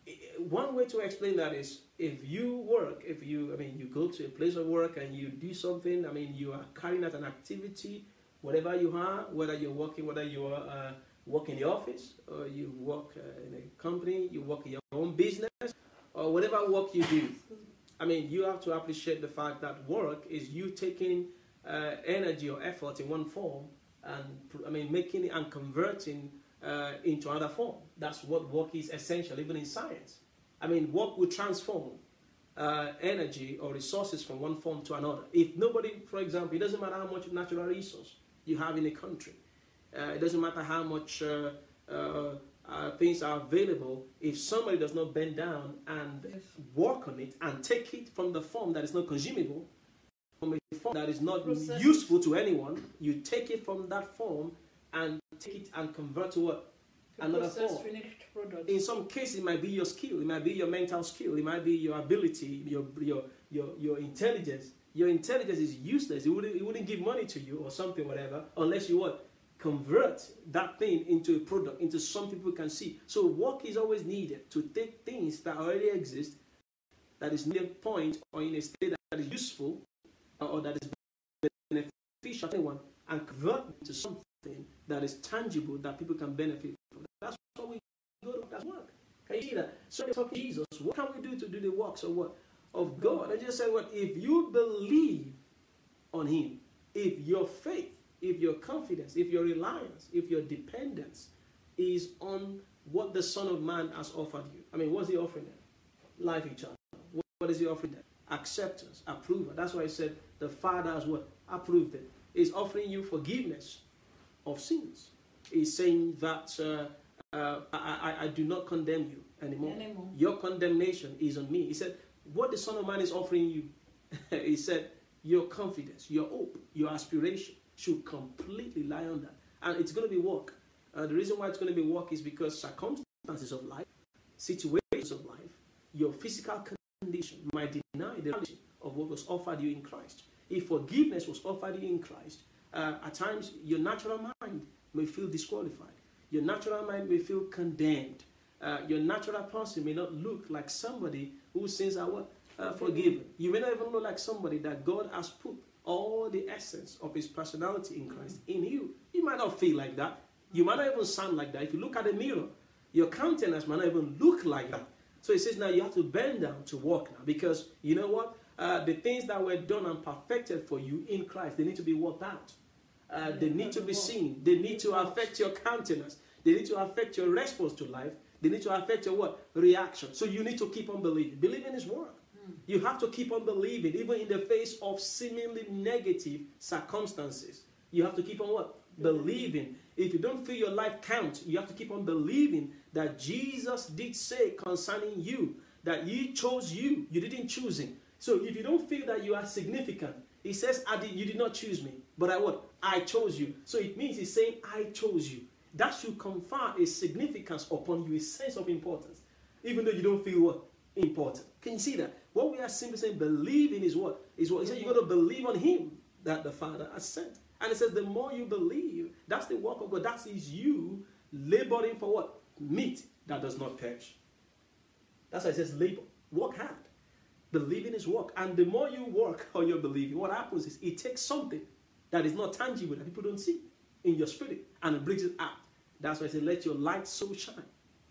one way to explain that is if you work, if you, I mean, you go to a place of work and you do something. I mean, you are carrying out an activity, whatever you are, whether you're working, whether you are uh, work in the office, or you work uh, in a company, you work in your own business, or whatever work you do. I mean, you have to appreciate the fact that work is you taking uh, energy or effort in one form and, I mean, making it and converting uh, into another form. That's what work is essential, even in science. I mean, work will transform uh, energy or resources from one form to another. If nobody, for example, it doesn't matter how much natural resource you have in a country. Uh, it doesn't matter how much uh, uh, Uh, things are available. If somebody does not bend down and yes. work on it and take it from the form that is not consumable, from a form that is not Process useful it. to anyone, you take it from that form and take it and convert to what? To another form. In some cases, it might be your skill, it might be your mental skill, it might be your ability, your your your, your intelligence. Your intelligence is useless. It wouldn't, it wouldn't give money to you or something, whatever, unless you what? Convert that thing into a product, into something people can see. So work is always needed to take things that already exist, that is near a point or in a state that is useful or that is beneficial to anyone, and convert it into something that is tangible that people can benefit from. That's what we go to. That's work. Can you see that? So they talk to Jesus. What can we do to do the works of what? Of God. And Jesus said, what? If you believe on Him, if your faith, if your confidence, if your reliance, if your dependence is on what the Son of Man has offered you. I mean, what's He offering them? Life eternal. What is He offering them? Acceptance, approval. That's why He said the Father has what? Approved it. He's offering you forgiveness of sins. He's saying that uh, uh, I, I, I do not condemn you anymore. anymore. Your condemnation is on me. He said, what the Son of Man is offering you, He said, your confidence, your hope, your aspiration should completely lie on that. And it's going to be work. Uh, the reason why it's going to be work is because circumstances of life, situations of life, your physical condition might deny the reality of what was offered you in Christ. If forgiveness was offered you in Christ, uh, at times your natural mind may feel disqualified. Your natural mind may feel condemned. Uh, your natural person may not look like somebody whose sins are what? Uh, forgiven. You may not even look like somebody that God has put all the essence of His personality in Christ in you. You might not feel like that. You might not even sound like that. If you look at the mirror, your countenance might not even look like that. So He says now you have to bend down to walk now, because you know what? Uh, the things that were done and perfected for you in Christ, they need to be worked out. Uh, yeah, they need to be seen. They need to affect your countenance. They need to affect your response to life. They need to affect your what? Reaction. So you need to keep on believing. Believing is work. You have to keep on believing, even in the face of seemingly negative circumstances. You have to keep on what? Believing. If you don't feel your life count, you have to keep on believing that Jesus did say concerning you, that He chose you. You didn't choose Him. So if you don't feel that you are significant, He says, I did, you did not choose me, but I what? I chose you. So it means He's saying, I chose you. That should confer a significance upon you, a sense of importance, even though you don't feel what? Important. Can you see that? What we are simply saying, believing is what? Is what He said, you're going to believe on Him that the Father has sent. And He says, the more you believe, that's the work of God. That is you laboring for what? Meat that does not perish. That's why it says labor. Work hard. Believing is work. And the more you work or you're believing, what happens is it takes something that is not tangible, that people don't see in your spirit, and it brings it out. That's why I say, let your light so shine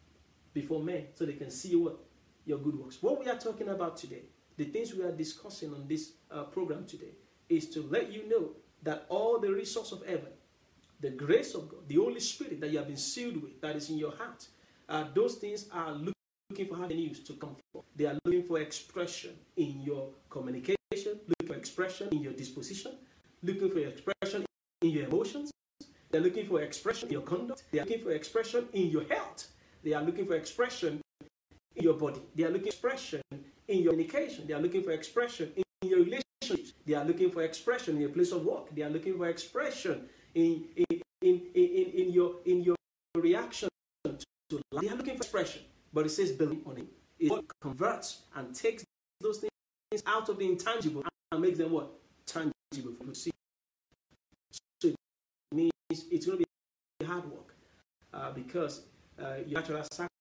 before men so they can see what? Your good works. What we are talking about today, the things we are discussing on this uh, program today, is to let you know that all the resource of heaven, the grace of God, the Holy Spirit that you have been sealed with, that is in your heart, uh, those things are looking for avenues to come forth. They are looking for expression in your communication, looking for expression in your disposition, looking for expression in your emotions. They are looking for expression in your conduct. They are looking for expression in your health. They are looking for expression in your body. They are looking for expression in your communication. They are looking for expression in your relationships. They are looking for expression in your place of work. They are looking for expression in in in in, in your in your reaction to They are looking for expression, but it says believe on him. It what converts and takes those things out of the intangible and makes them what? Tangible for you to see. So it means it's going to be hard work uh, because uh, your natural circumstances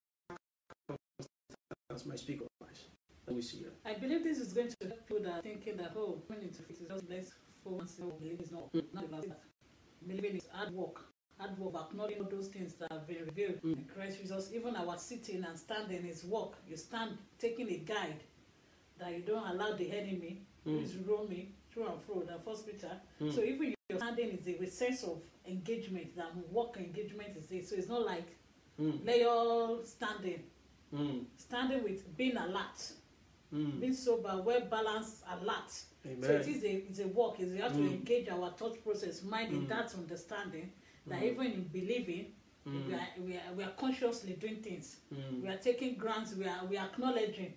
might speak otherwise. And we see that. I believe this is going to help people that are thinking that, oh, coming into faith is just blessed for once. No, believing is not. Mm. Not about that. Believing is hard work. Hard work, acknowledging all those things that have been revealed mm. in Christ Jesus. Even our sitting and standing is work. You stand taking a guide that you don't allow the enemy mm. to roam me through and through. The First Peter. Mm. So even your standing is a sense of engagement. That work engagement is it. So it's not like mm. lay all standing. Mm. Standing with being alert. Mm. Being sober, well balanced, alert. Amen. So it is a it's a work. It's, we have mm. to engage our thought process, mind mm. in that understanding that mm. even in believing, mm. we are we are we are consciously doing things. Mm. We are taking grants. We are we are acknowledging.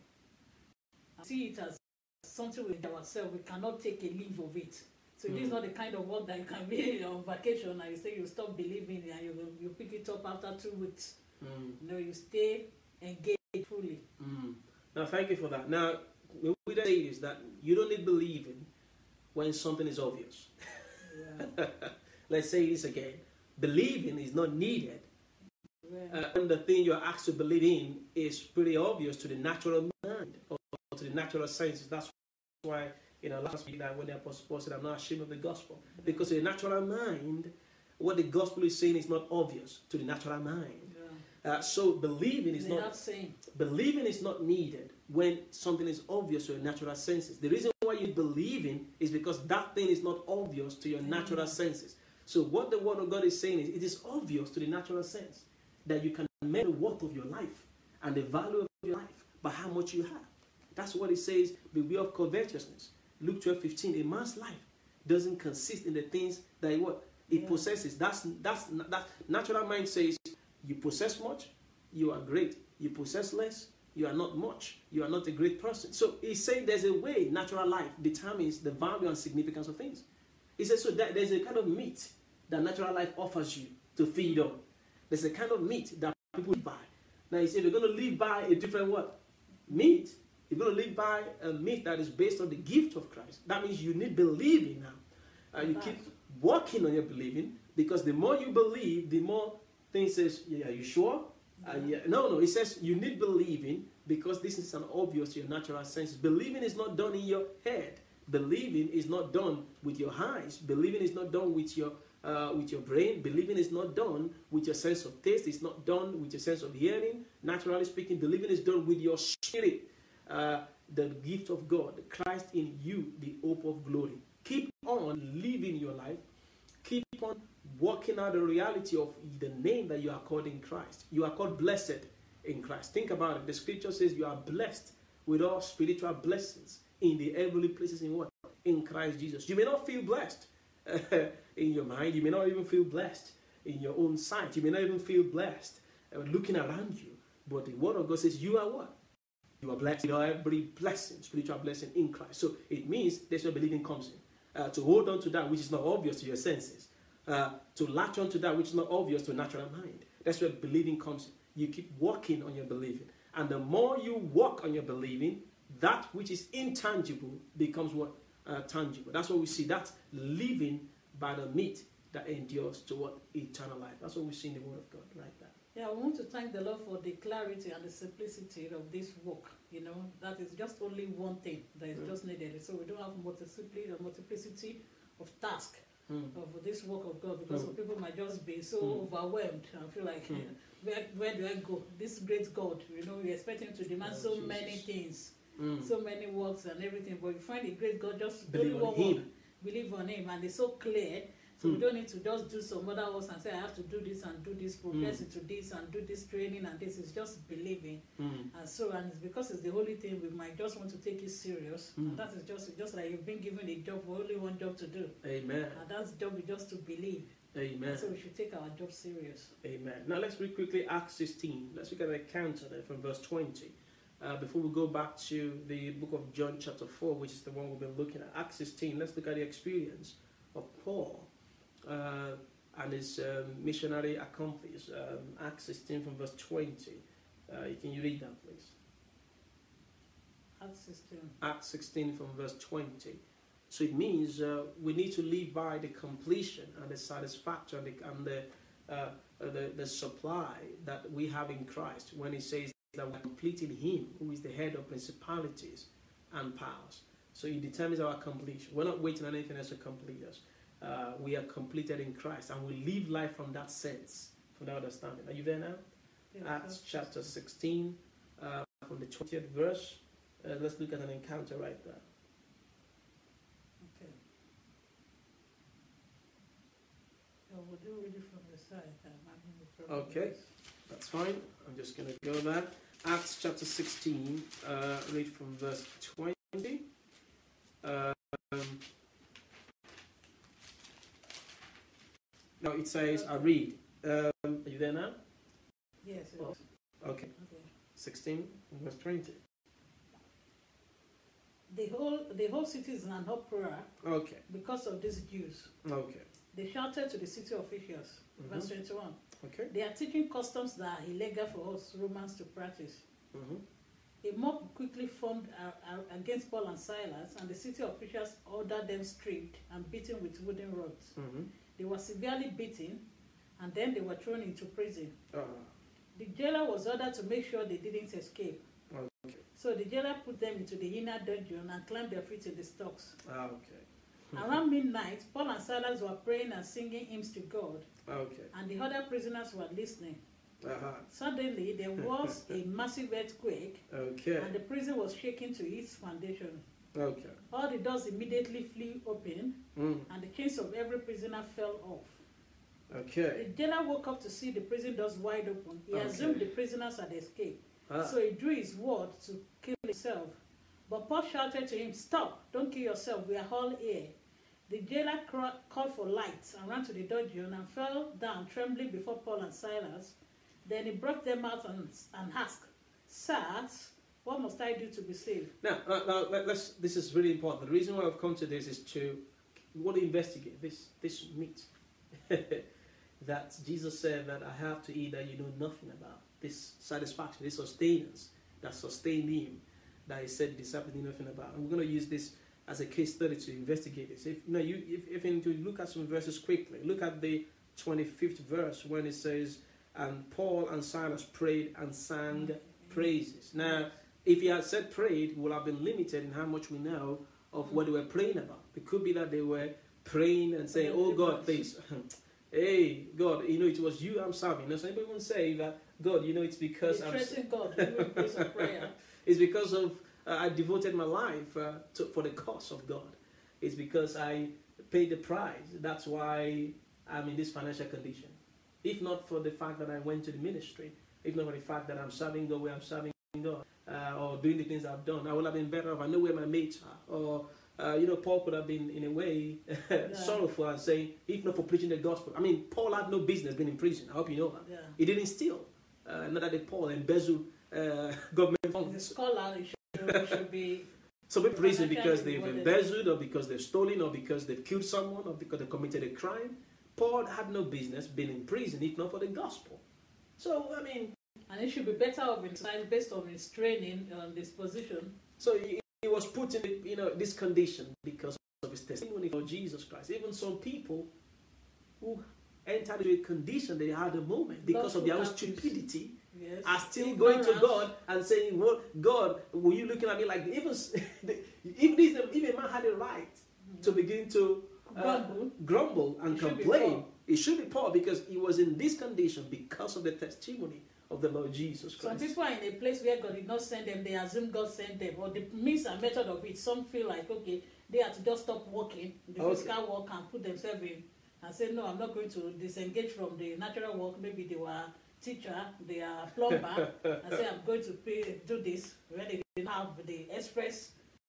I see it as something with ourselves. We cannot take a leave of it. So mm. this is not the kind of work that you can be on vacation and you say you stop believing and you you pick it up after two weeks. Mm. You know, you stay engaged fully. Mm. Now, thank you for that. Now, we don't say is that you don't need believing when something is obvious. Yeah. Let's say this again. Believing is not needed yeah. uh, when the thing you're asked to believe in is pretty obvious to the natural mind or to the natural senses. That's why, you know, last week that when the Apostle Paul said, I'm not ashamed of the gospel. Because to the natural mind, what the gospel is saying is not obvious to the natural mind. Uh, so believing is not believing is not needed when something is obvious to your natural senses. The reason why you believe in is because that thing is not obvious to your natural senses. So what the Word of God is saying is it is obvious to the natural sense that you can measure the worth of your life and the value of your life by how much you have. That's what it says, beware of covetousness. Luke twelve fifteen, a man's life doesn't consist in the things that he, what, he yeah. possesses. That's, that's, that natural mind says, you possess much, you are great. You possess less, you are not much. You are not a great person. So he's saying there's a way natural life determines the value and significance of things. He says so that there's a kind of meat that natural life offers you to feed on. There's a kind of meat that people live by. Now he said, if you're going to live by a different what? Meat. You're going to live by a meat that is based on the gift of Christ. That means you need believing now. Uh, you keep working on your believing because the more you believe, the more thing says, yeah, are you sure? Uh, yeah. No, no, it says you need believing because this is an obvious to your natural senses. Believing is not done in your head. Believing is not done with your eyes. Believing is not done with your uh, with your brain. Believing is not done with your sense of taste. It's not done with your sense of hearing. Naturally speaking, believing is done with your spirit. Uh, the gift of God, Christ in you, the hope of glory. Keep on living your life. Keep on working out the reality of the name that you are called in Christ. You are called blessed in Christ. Think about it. The scripture says you are blessed with all spiritual blessings in the heavenly places in what? In Christ Jesus. You may not feel blessed in your mind. You may not even feel blessed in your own sight. You may not even feel blessed uh, looking around you. But the word of God says you are what? You are blessed with every blessing, spiritual blessing in Christ. So it means that's where believing comes in. Uh, to hold on to that which is not obvious to your senses. Uh, to latch on to that which is not obvious to a natural mind. That's where believing comes in. You keep working on your believing. And the more you work on your believing, that which is intangible becomes what? Uh, tangible. That's what we see. That's living by the meat that endures to what? Eternal life. That's what we see in the Word of God like that. Yeah, I want to thank the Lord for the clarity and the simplicity of this work. You know, that is just only one thing that is mm. just needed. So we don't have multiplicity, multiplicity of tasks mm. of this work of God because mm. some people might just be so mm. overwhelmed and feel like, mm. where, where do I go? This great God, you know, we're expecting him to demand oh, so Jesus. many things, mm. so many works and everything. But you find a great God, just believe on Him. Work, believe on Him, and it's so clear. So mm. we don't need to just do some other works and say, I have to do this and do this, progress mm. into this and do this training and this. It's just believing. Mm. And so, and it's because it's the holy thing, we might just want to take it serious. Mm. And that is just, just like you've been given a job, only one job to do. Amen. And that's job is just to believe. Amen. And so we should take our job serious. Amen. Now let's read quickly Acts sixteen. Let's look at the counter there from verse twenty. Uh, before we go back to the book of John chapter four, which is the one we've been looking at. Acts sixteen, let's look at the experience of Paul. Uh, and his um, missionary accomplice. Um, Acts sixteen from verse twenty. Uh, can you read that, please? Acts sixteen. Acts sixteen from verse twenty. So it means uh, we need to live by the completion and the satisfaction and the, and the, uh, the, the supply that we have in Christ when he says that we completed him who is the head of principalities and powers. So he determines our completion. We're not waiting on anything else to complete us. Uh, we are completed in Christ, and we live life from that sense, from that understanding. Are you there now? Yes, Acts sir. chapter sixteen, uh, from the twentieth verse. Uh, let's look at an encounter right there. Okay. Oh, would you read it from the side? I'm having a problem with Okay. this. That's fine. I'm just going to go there. Acts chapter sixteen, uh, read from verse twenty. Um, now it says, I read. Um, are you there now? Yes, yes. Oh. Okay. Okay. sixteen, verse twenty. The whole the whole city is in an uproar Okay. because of these Jews. Okay. They shouted to the city officials, Mhm. verse twenty-one. Okay. They are teaching customs that are illegal for us Romans to practice. Mm-hmm. A mob quickly formed uh, uh, against Paul and Silas, and the city officials ordered them stripped and beaten with wooden rods. Mm-hmm. They were severely beaten, and then they were thrown into prison. Uh, The jailer was ordered to make sure they didn't escape. okay. So the jailer put them into the inner dungeon and climbed their feet in the stocks. Ah, okay. Around midnight, Paul and Silas were praying and singing hymns to God, Okay. and the other prisoners were listening. Uh-huh. Suddenly, there was a massive earthquake, Okay. and the prison was shaken to its foundation. Okay. All the doors immediately flew open, Mm. and the chains of every prisoner fell off. The Okay. jailer woke up to see the prison doors wide open. He Okay. assumed the prisoners had escaped, Ah. so he drew his sword to kill himself. But Paul shouted to him, "Stop! Don't kill yourself. We are all here." The jailer cra- called for lights and ran to the dungeon and fell down trembling before Paul and Silas. Then he brought them out and, and asked, "Sirs, what must I do to be saved?" Now, uh, now let, let's. This is really important. The reason why I've come to this is to we want to investigate this this meat that Jesus said that I have to eat that you know nothing about. This satisfaction, this sustenance that sustained him, that he said disciples knew nothing about. And we're going to use this as a case study to investigate this. If you know, you if, if you need to look at some verses quickly, look at the twenty-fifth verse when it says, "And Paul and Silas prayed and sang praises." Now, if he had said prayed, we would have been limited in how much we know of what they were praying about. It could be that they were praying and saying, "Oh God, please, hey God, you know it was you I'm serving." Now, some people even say that, "God, you know it's because They I'm threatened God to do a place of prayer. it's because of uh, I devoted my life uh, to, for the cause of God. It's because I paid the price. That's why I'm in this financial condition. If not for the fact that I went to the ministry, if not for the fact that I'm serving God where I'm serving God, uh, or doing the things I've done, I would have been better off. I know where my mates are. Or, uh, you know, Paul could have been, in a way, Yeah. sorrowful and saying, if not for preaching the gospel. I mean, Paul had no business being in prison. I hope you know that. Yeah. He didn't steal. Uh, not that they Paul embezzled uh, government The funds. scholar it should, it should be. Some people prison because Financially they've rewarded. embezzled, or because they've stolen, or because they've killed someone, or because they committed a crime. Paul had no business being in prison if not for the gospel. So, I mean, And it should be better off in time based on his training and his position. so he, he was put in, you know, this condition because of his testimony for Jesus Christ. Even some people who entered into a condition they had a moment because of their own Lawful captives. stupidity Yes. are still going to Ignorance. God and saying, "Well, God, were you looking at me like even if this if a man had a right to begin to uh, Grumble. grumble and It should be complain, Paul. it should be Paul because he was in this condition because of the testimony of the Lord Jesus Some Christ." people are in a place where God did not send them, they assume God sent them, or the means and method of it. Some feel like, okay, they have to just stop working, the Okay. physical work, and put themselves in and say, "No, I'm not going to disengage from the natural work." Maybe they were teacher, they are plumber, and say, "I'm going to pay, do this." When they didn't have the express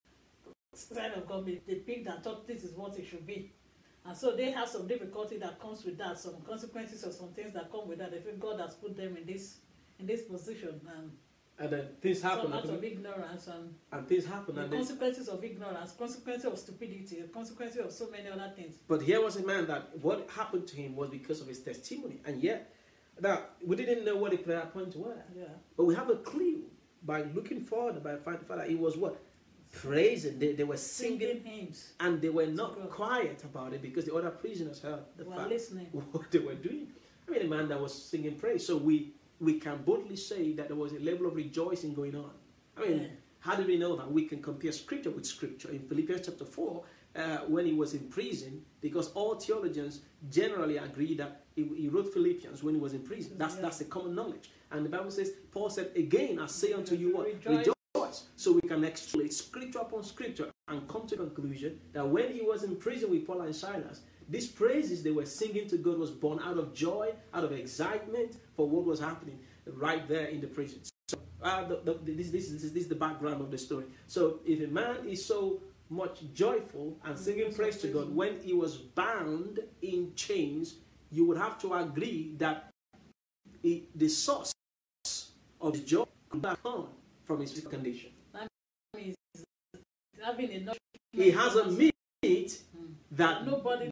side of God, they picked and thought this is what it should be. And so they have some difficulty that comes with that, some consequences or some things that come with that. They feel God has put them in this in this position. And And then things happen. Some out of ignorance and, and things happen. The and consequences of ignorance, consequences of stupidity, the consequences of so many other things. But here was a man that what happened to him was because of his testimony. And yet, that we didn't know what the prayer points were. Yeah. But we have a clue by looking forward, by finding out it was what? Praising. They, they were singing, singing hymns. And they were not quiet about it because the other prisoners heard the were fact listening. what they were doing. I mean, a man that was singing praise. So we, we can boldly say that there was a level of rejoicing going on. I mean, yeah. How do we know that? We can compare scripture with scripture. In Philippians chapter four, uh, when he was in prison, because all theologians generally agree that he, he wrote Philippians when he was in prison. That's, yeah. that's the common knowledge. And the Bible says, Paul said, again, I say unto you what? Rejoice. Rejoice. So we can extrapolate scripture upon scripture and come to the conclusion that when he was in prison with Paul and Silas, these praises they were singing to God was born out of joy, out of excitement for what was happening right there in the prison. So uh, the, the, this, this, this, this is the background of the story. So if a man is so much joyful and singing praise to God when he was bound in chains, you would have to agree that he, the source of his joy could not come from his condition. That means having enough. He has a meat hmm. that nobody.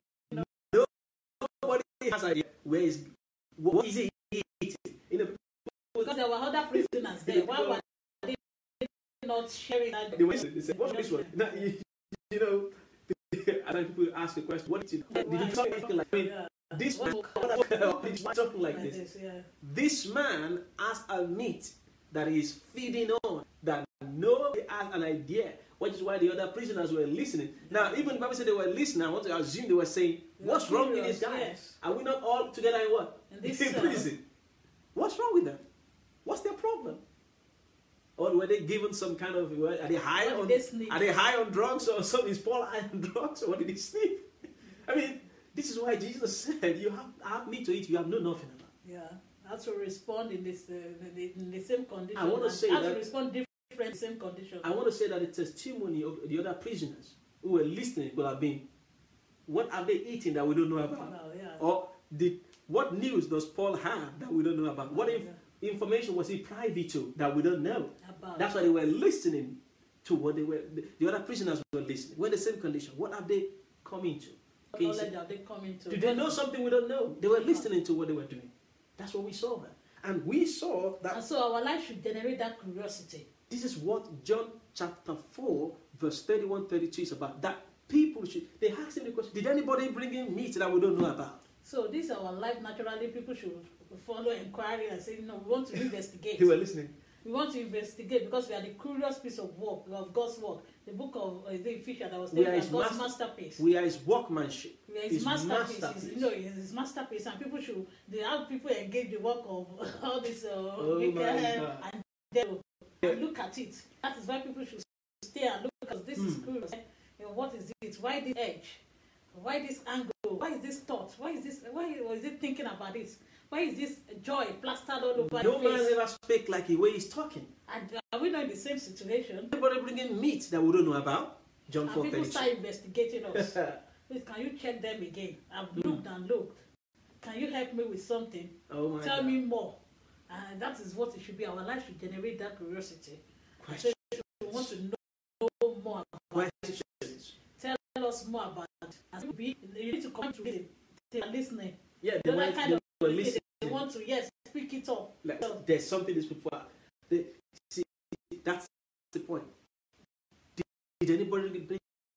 Nobody has idea where is what is he eating. You know, because there were other prisoners there. Why were they not sharing that? They, they said, what's this one? Now, you, you know, and then people ask the question, what did you did you talk anything like I mean, yeah. This man something like this. this yeah. This man has a meat that he is feeding on that nobody has an idea. Which is why the other prisoners were listening. Now, even the Bible said they were listening. I want to assume they were saying, what's wrong with this guy? Yes. Are we not all together in what? In this in prison. What's wrong with them? What's their problem? Or were they given some kind of, are they high on, they are they high on drugs or something? Is Paul high on drugs or what did he sniff? I mean, this is why Jesus said, you have, have meat to eat, you have no nothing about. Yeah, have to respond in, this, uh, in the same condition. I want to say have that. to respond different. Same condition. I want to say that the testimony of the other prisoners who were listening could have been, what are they eating that we don't know about? No, yeah. Or the, what news does Paul have that we don't know about? What if yeah. information was he privy to that we don't know? About That's why they were listening to what they were, the, the other prisoners were listening. We're in the same condition. What have they come into? What knowledge have they come into? Do they know something we don't know? They were listening to what they were doing. That's what we saw. And we saw that. And so our life should generate that curiosity. This is what John chapter four, verse thirty-one, thirty-two is about. That people should, they asked him the question, did anybody bring in meat that we don't know about? So this is our life. Naturally, people should follow inquiry and say, no, we want to investigate. They were listening. We want to investigate because we are the curious piece of work, of God's work. The book of uh, the Fisher that was taken as God's master, masterpiece. We are his workmanshiip. We are his, his masterpiece. masterpiece. His, you know, his masterpiece. And people should, they have people engage the work of all this uh, oh and they and look at it. That is why people should stay and look because this mm. is curious. You know, what is it? Why this edge? Why this angle? Why is this thought? Why is this? Why is it thinking about this? Why is this joy plastered all over No the face? man ever speak like the way he's talking. And are we not in the same situation? Everybody bringing meat that we don't know about. John four thirty-two. People start investigating us. Please, can you check them again? I've mm. looked and looked. Can you help me with something? Oh my Tell God. me more. And that is what it should be. Our life should generate that curiosity. Questions. So we want to know more about Questions. it. Tell us more about it. And you need to come to listen. They are listening. Yeah, they, went, kind they of were listening. They want to, yes, speak it up. Like, so, there's something these people are. They, see, that's the point. Did, did anybody bring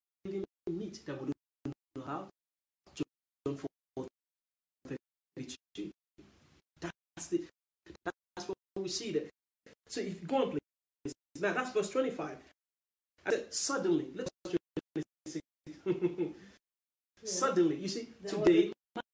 meat that we don't know how? John four thirty-two. That's the. That's what we see there. So if you go on, please. Now that's verse twenty-five. I said, suddenly, let's twenty-six. Yeah. Suddenly, you see, there today,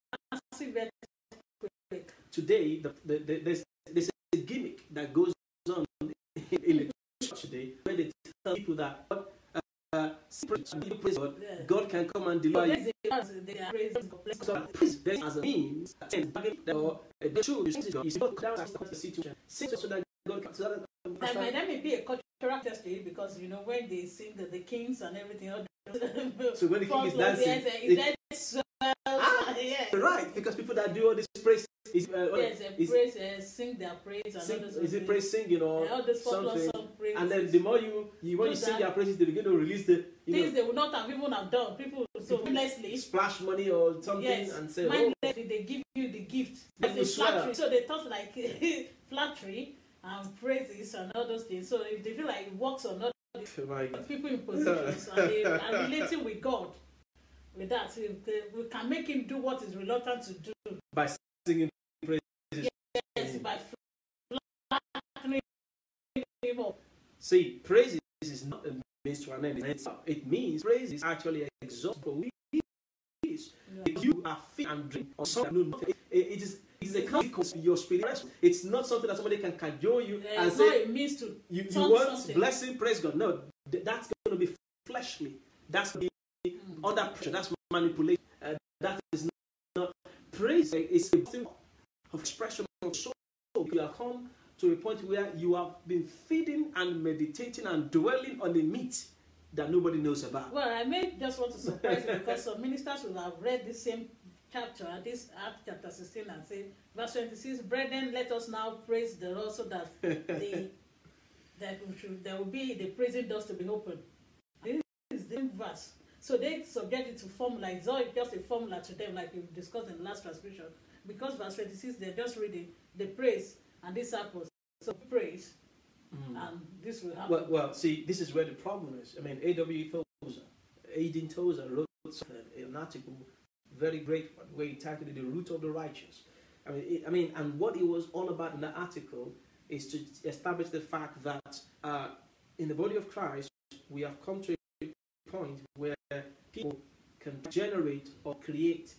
today the, the, the, there's, there's a gimmick that goes on in the church today where they tell people that uh, uh, praise God, yeah. God can come and deliver you. So praise as a means, or the truth is not down the situation. So that God can. So that might that may be a cultural testimony because you know when they sing the, the kings and everything. So when the king is dancing, yes, it, ah, yeah. Right, because people that do all this praise? Is, uh, Yes, uh, is, praise, uh, sing their praise. And sing, all those is it things. praise singing or Yeah, all those popular something? song praises. And then the more you, you when you Do sing that. their praises, they begin to release the you Things know, they would not have even have done. People so mindlessly, splash money or something yes, and say, oh, mindlessly they give you the gift. Then It's you a flattery. swear. So they thought like flattery and praises and all those things. So if they feel like it works or not, my God. people in positions and they are relating with God. With that, we, we can make him do what he's reluctant to do. By singing praises. Yes, by flattering him up. See, praises is not a means to an end. It means praise is actually exhaust for who he is. Yeah. If you are fit and drink or something, no, it, it is it is a consequence of your spirit. It's not something that somebody can cajole you Yeah, and it's say not a means to you, you turn want something. blessing, praise God. No, th- that's going to be fleshly. That's going to be Mm. under pressure. That's manipulation. Uh, that is not, not praise. It's a thing of expression of soul. You have come to a point where you have been feeding and meditating and dwelling on the meat that nobody knows about. Well, I may just want to surprise you because some ministers will have read this same chapter, this Acts chapter sixteen, and say, verse twenty-six, brethren, let us now praise the Lord so that the that we should, there will be the praising doors to be opened. This is the verse. So they subject it to formula. It's all just a formula to them, like we discussed in the last transmission. Because verse twenty-six, they're just reading the praise, and this happens. So praise, Mm. and this will happen. Well, well, see, this is where the problem is. I mean, A W Tozer, Aiden Tozer wrote an article, very great one, where he titled it "The Root of the Righteous." I mean, it, I mean, and what it was all about in that article is to establish the fact that uh, in the body of Christ, we have come to a point where people can generate or create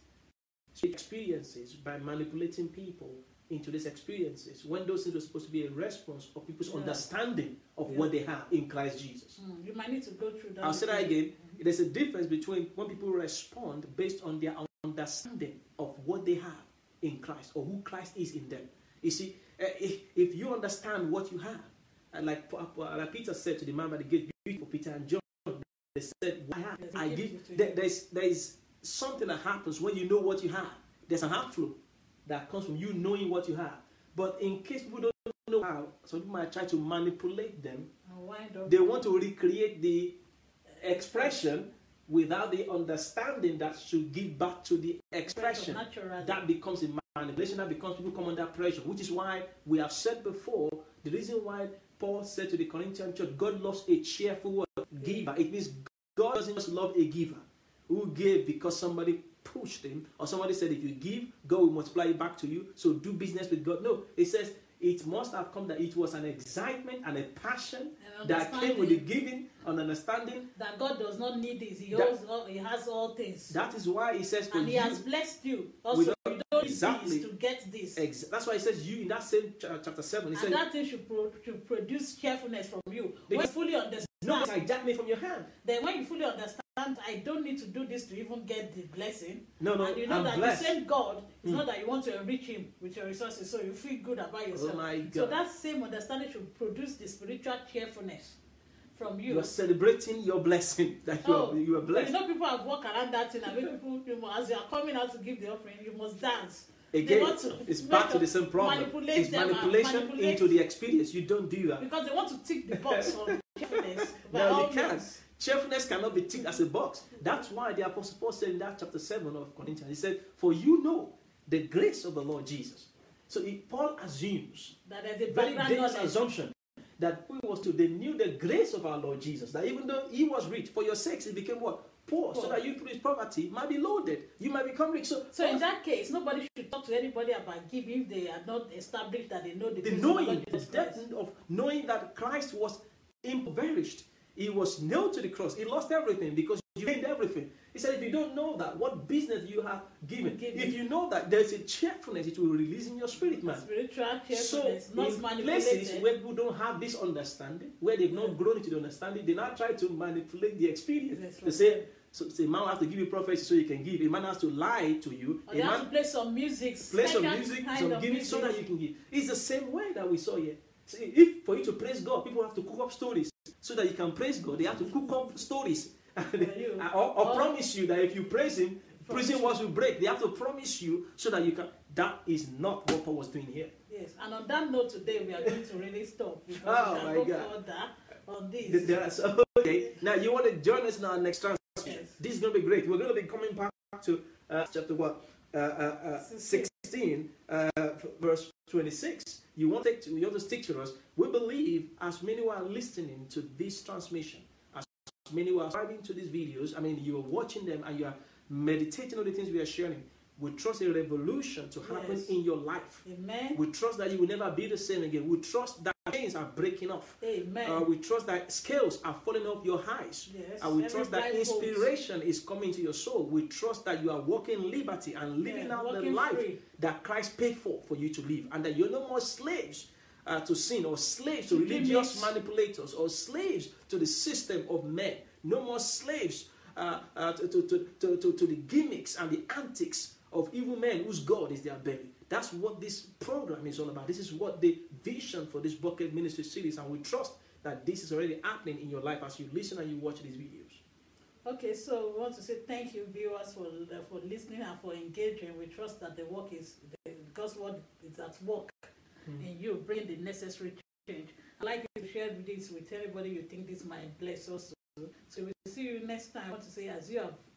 experiences by manipulating people into these experiences when those things are supposed to be a response of people's Yeah. understanding of Yeah. what they have in Christ Jesus. Mm, you might need to go through that. I'll say that again. There's a difference between when people respond based on their understanding of what they have in Christ or who Christ is in them. You see, uh, if, if you understand what you have, and like, uh, like Peter said to the man by the gate, beautiful Peter and John, they said, what I have, Yes, I he give. gives it to There, you. there's, there's something that happens when you know what you have. There's an outflow that comes from you knowing what you have. But in case people don't know how, some people might try to manipulate them. And wind up. They want to recreate the expression without the understanding that should give back to the expression. Naturally. That becomes a manipulation. That becomes people come under pressure, which is why we have said before, the reason why Paul said to the Corinthian church, God loves a cheerful giver. It means God doesn't just love a giver who gave because somebody pushed him or somebody said, if you give, God will multiply it back to you. So do business with God. No, it says it must have come that it was an excitement and a passion And that came with the giving and understanding. that God does not need this. He, That- owns all, he has all things. That is why he says for And he you. has blessed you. Also, Without- you don't exactly. need this to get this. Ex- that's why he says you in that same ch- chapter seven. He And says, that thing should, pro- should produce cheerfulness from you. Because- When you fully understand, no, it's hijacked me from your hand. then when you fully understand, I don't need to do this to even get the blessing. No, no, And you know I'm that blessed. the same God, it's Mm. not that you want to enrich him with your resources, so you feel good about yourself. Oh my So God. that same understanding should produce the spiritual cheerfulness from you. You are celebrating your blessing that you, Oh, are, you are but blessed. you know, people have walked around that thing and make people, you know, as you are coming out to give the offering, you must dance. They Again, want to it's make back to a- the same problem. manipulate It's them and manipulation manipulate- into the experience. You don't do that. Because they want to tick the box on cheerfulness. by No, all you can't. means. Cheerfulness cannot be ticked as a box. That's why the Apostle Paul said in that chapter seven of Corinthians, he said, for you know the grace of the Lord Jesus. So it, Paul assumes, That there's a very background dangerous knowledge. assumption, that who was to, they knew the grace of our Lord Jesus, that even though he was rich, for your sakes he became what? Poor, so Poor. that you through his poverty might be loaded. You might become rich. So, So in that case, nobody should talk to anybody about giving if they are not established that they know the the grace of the knowing, Lord the Jesus depth Christ. of knowing that Christ was impoverished. He was nailed to the cross. He lost everything because you gained everything. He said, if you don't know that, what business you have given? Given. If you know that, there's a cheerfulness it will release in your spirit, man. Spiritual So, cheerfulness, not in manipulated. places where people don't have this understanding, where they've not Yeah. grown into the understanding, they now try to manipulate the experience. That's They right. say, so, say, man has to give you prophecy so you can give. A man has to lie to you. Or A they have man to play some music, play some special music, kind some of giving, so music. that you can give. It's the same way that we saw here. See, if for you to praise God, people have to cook up stories so that you can praise God. They have to cook up stories. you. or, or Or- promise you that if you praise Him, Prison walls will break. They have to promise you so that you can. That is not what Paul was doing here. Yes, and on that note today, we are going to really stop because Oh we can my go God. further on this. There are so- okay, now you want to join us in our next transmission. Yes. This is going to be great. We're going to be coming back to uh, chapter what? Uh, uh, uh, sixteen, uh, verse twenty-six. You want to take to, you want to stick to us. We believe as many who are listening to this transmission, as many who are subscribing to these videos, I mean, you are watching them and you are meditating on the things we are sharing. We trust a revolution to happen Yes. in your life. Amen. We trust that you will never be the same again. We trust that chains are breaking off. Amen. Uh, we trust that scales are falling off your eyes. Yes. And we Every trust that blindfold. inspiration is coming to your soul. We trust that you are walking liberty and living Yeah, out the walking life free. that Christ paid for for you to live. And that you're no more slaves uh, to sin or slaves to To religious gimmicks. manipulators or slaves to the system of men. No more slaves uh, uh, to, to, to, to, to, to the gimmicks and the antics of evil men whose God is their belly. That's what this program is all about. This is what the vision for this Bucket Ministry series, and we trust that this is already happening in your life as you listen and you watch these videos. Okay, so we want to say thank you, viewers, for uh, for listening and for engaging. We trust that the work is the, God's word is at work Mm. in you, bring the necessary change. I'd like you to share this with anybody you think this might bless also. So we'll see you next time. I want to say, as you have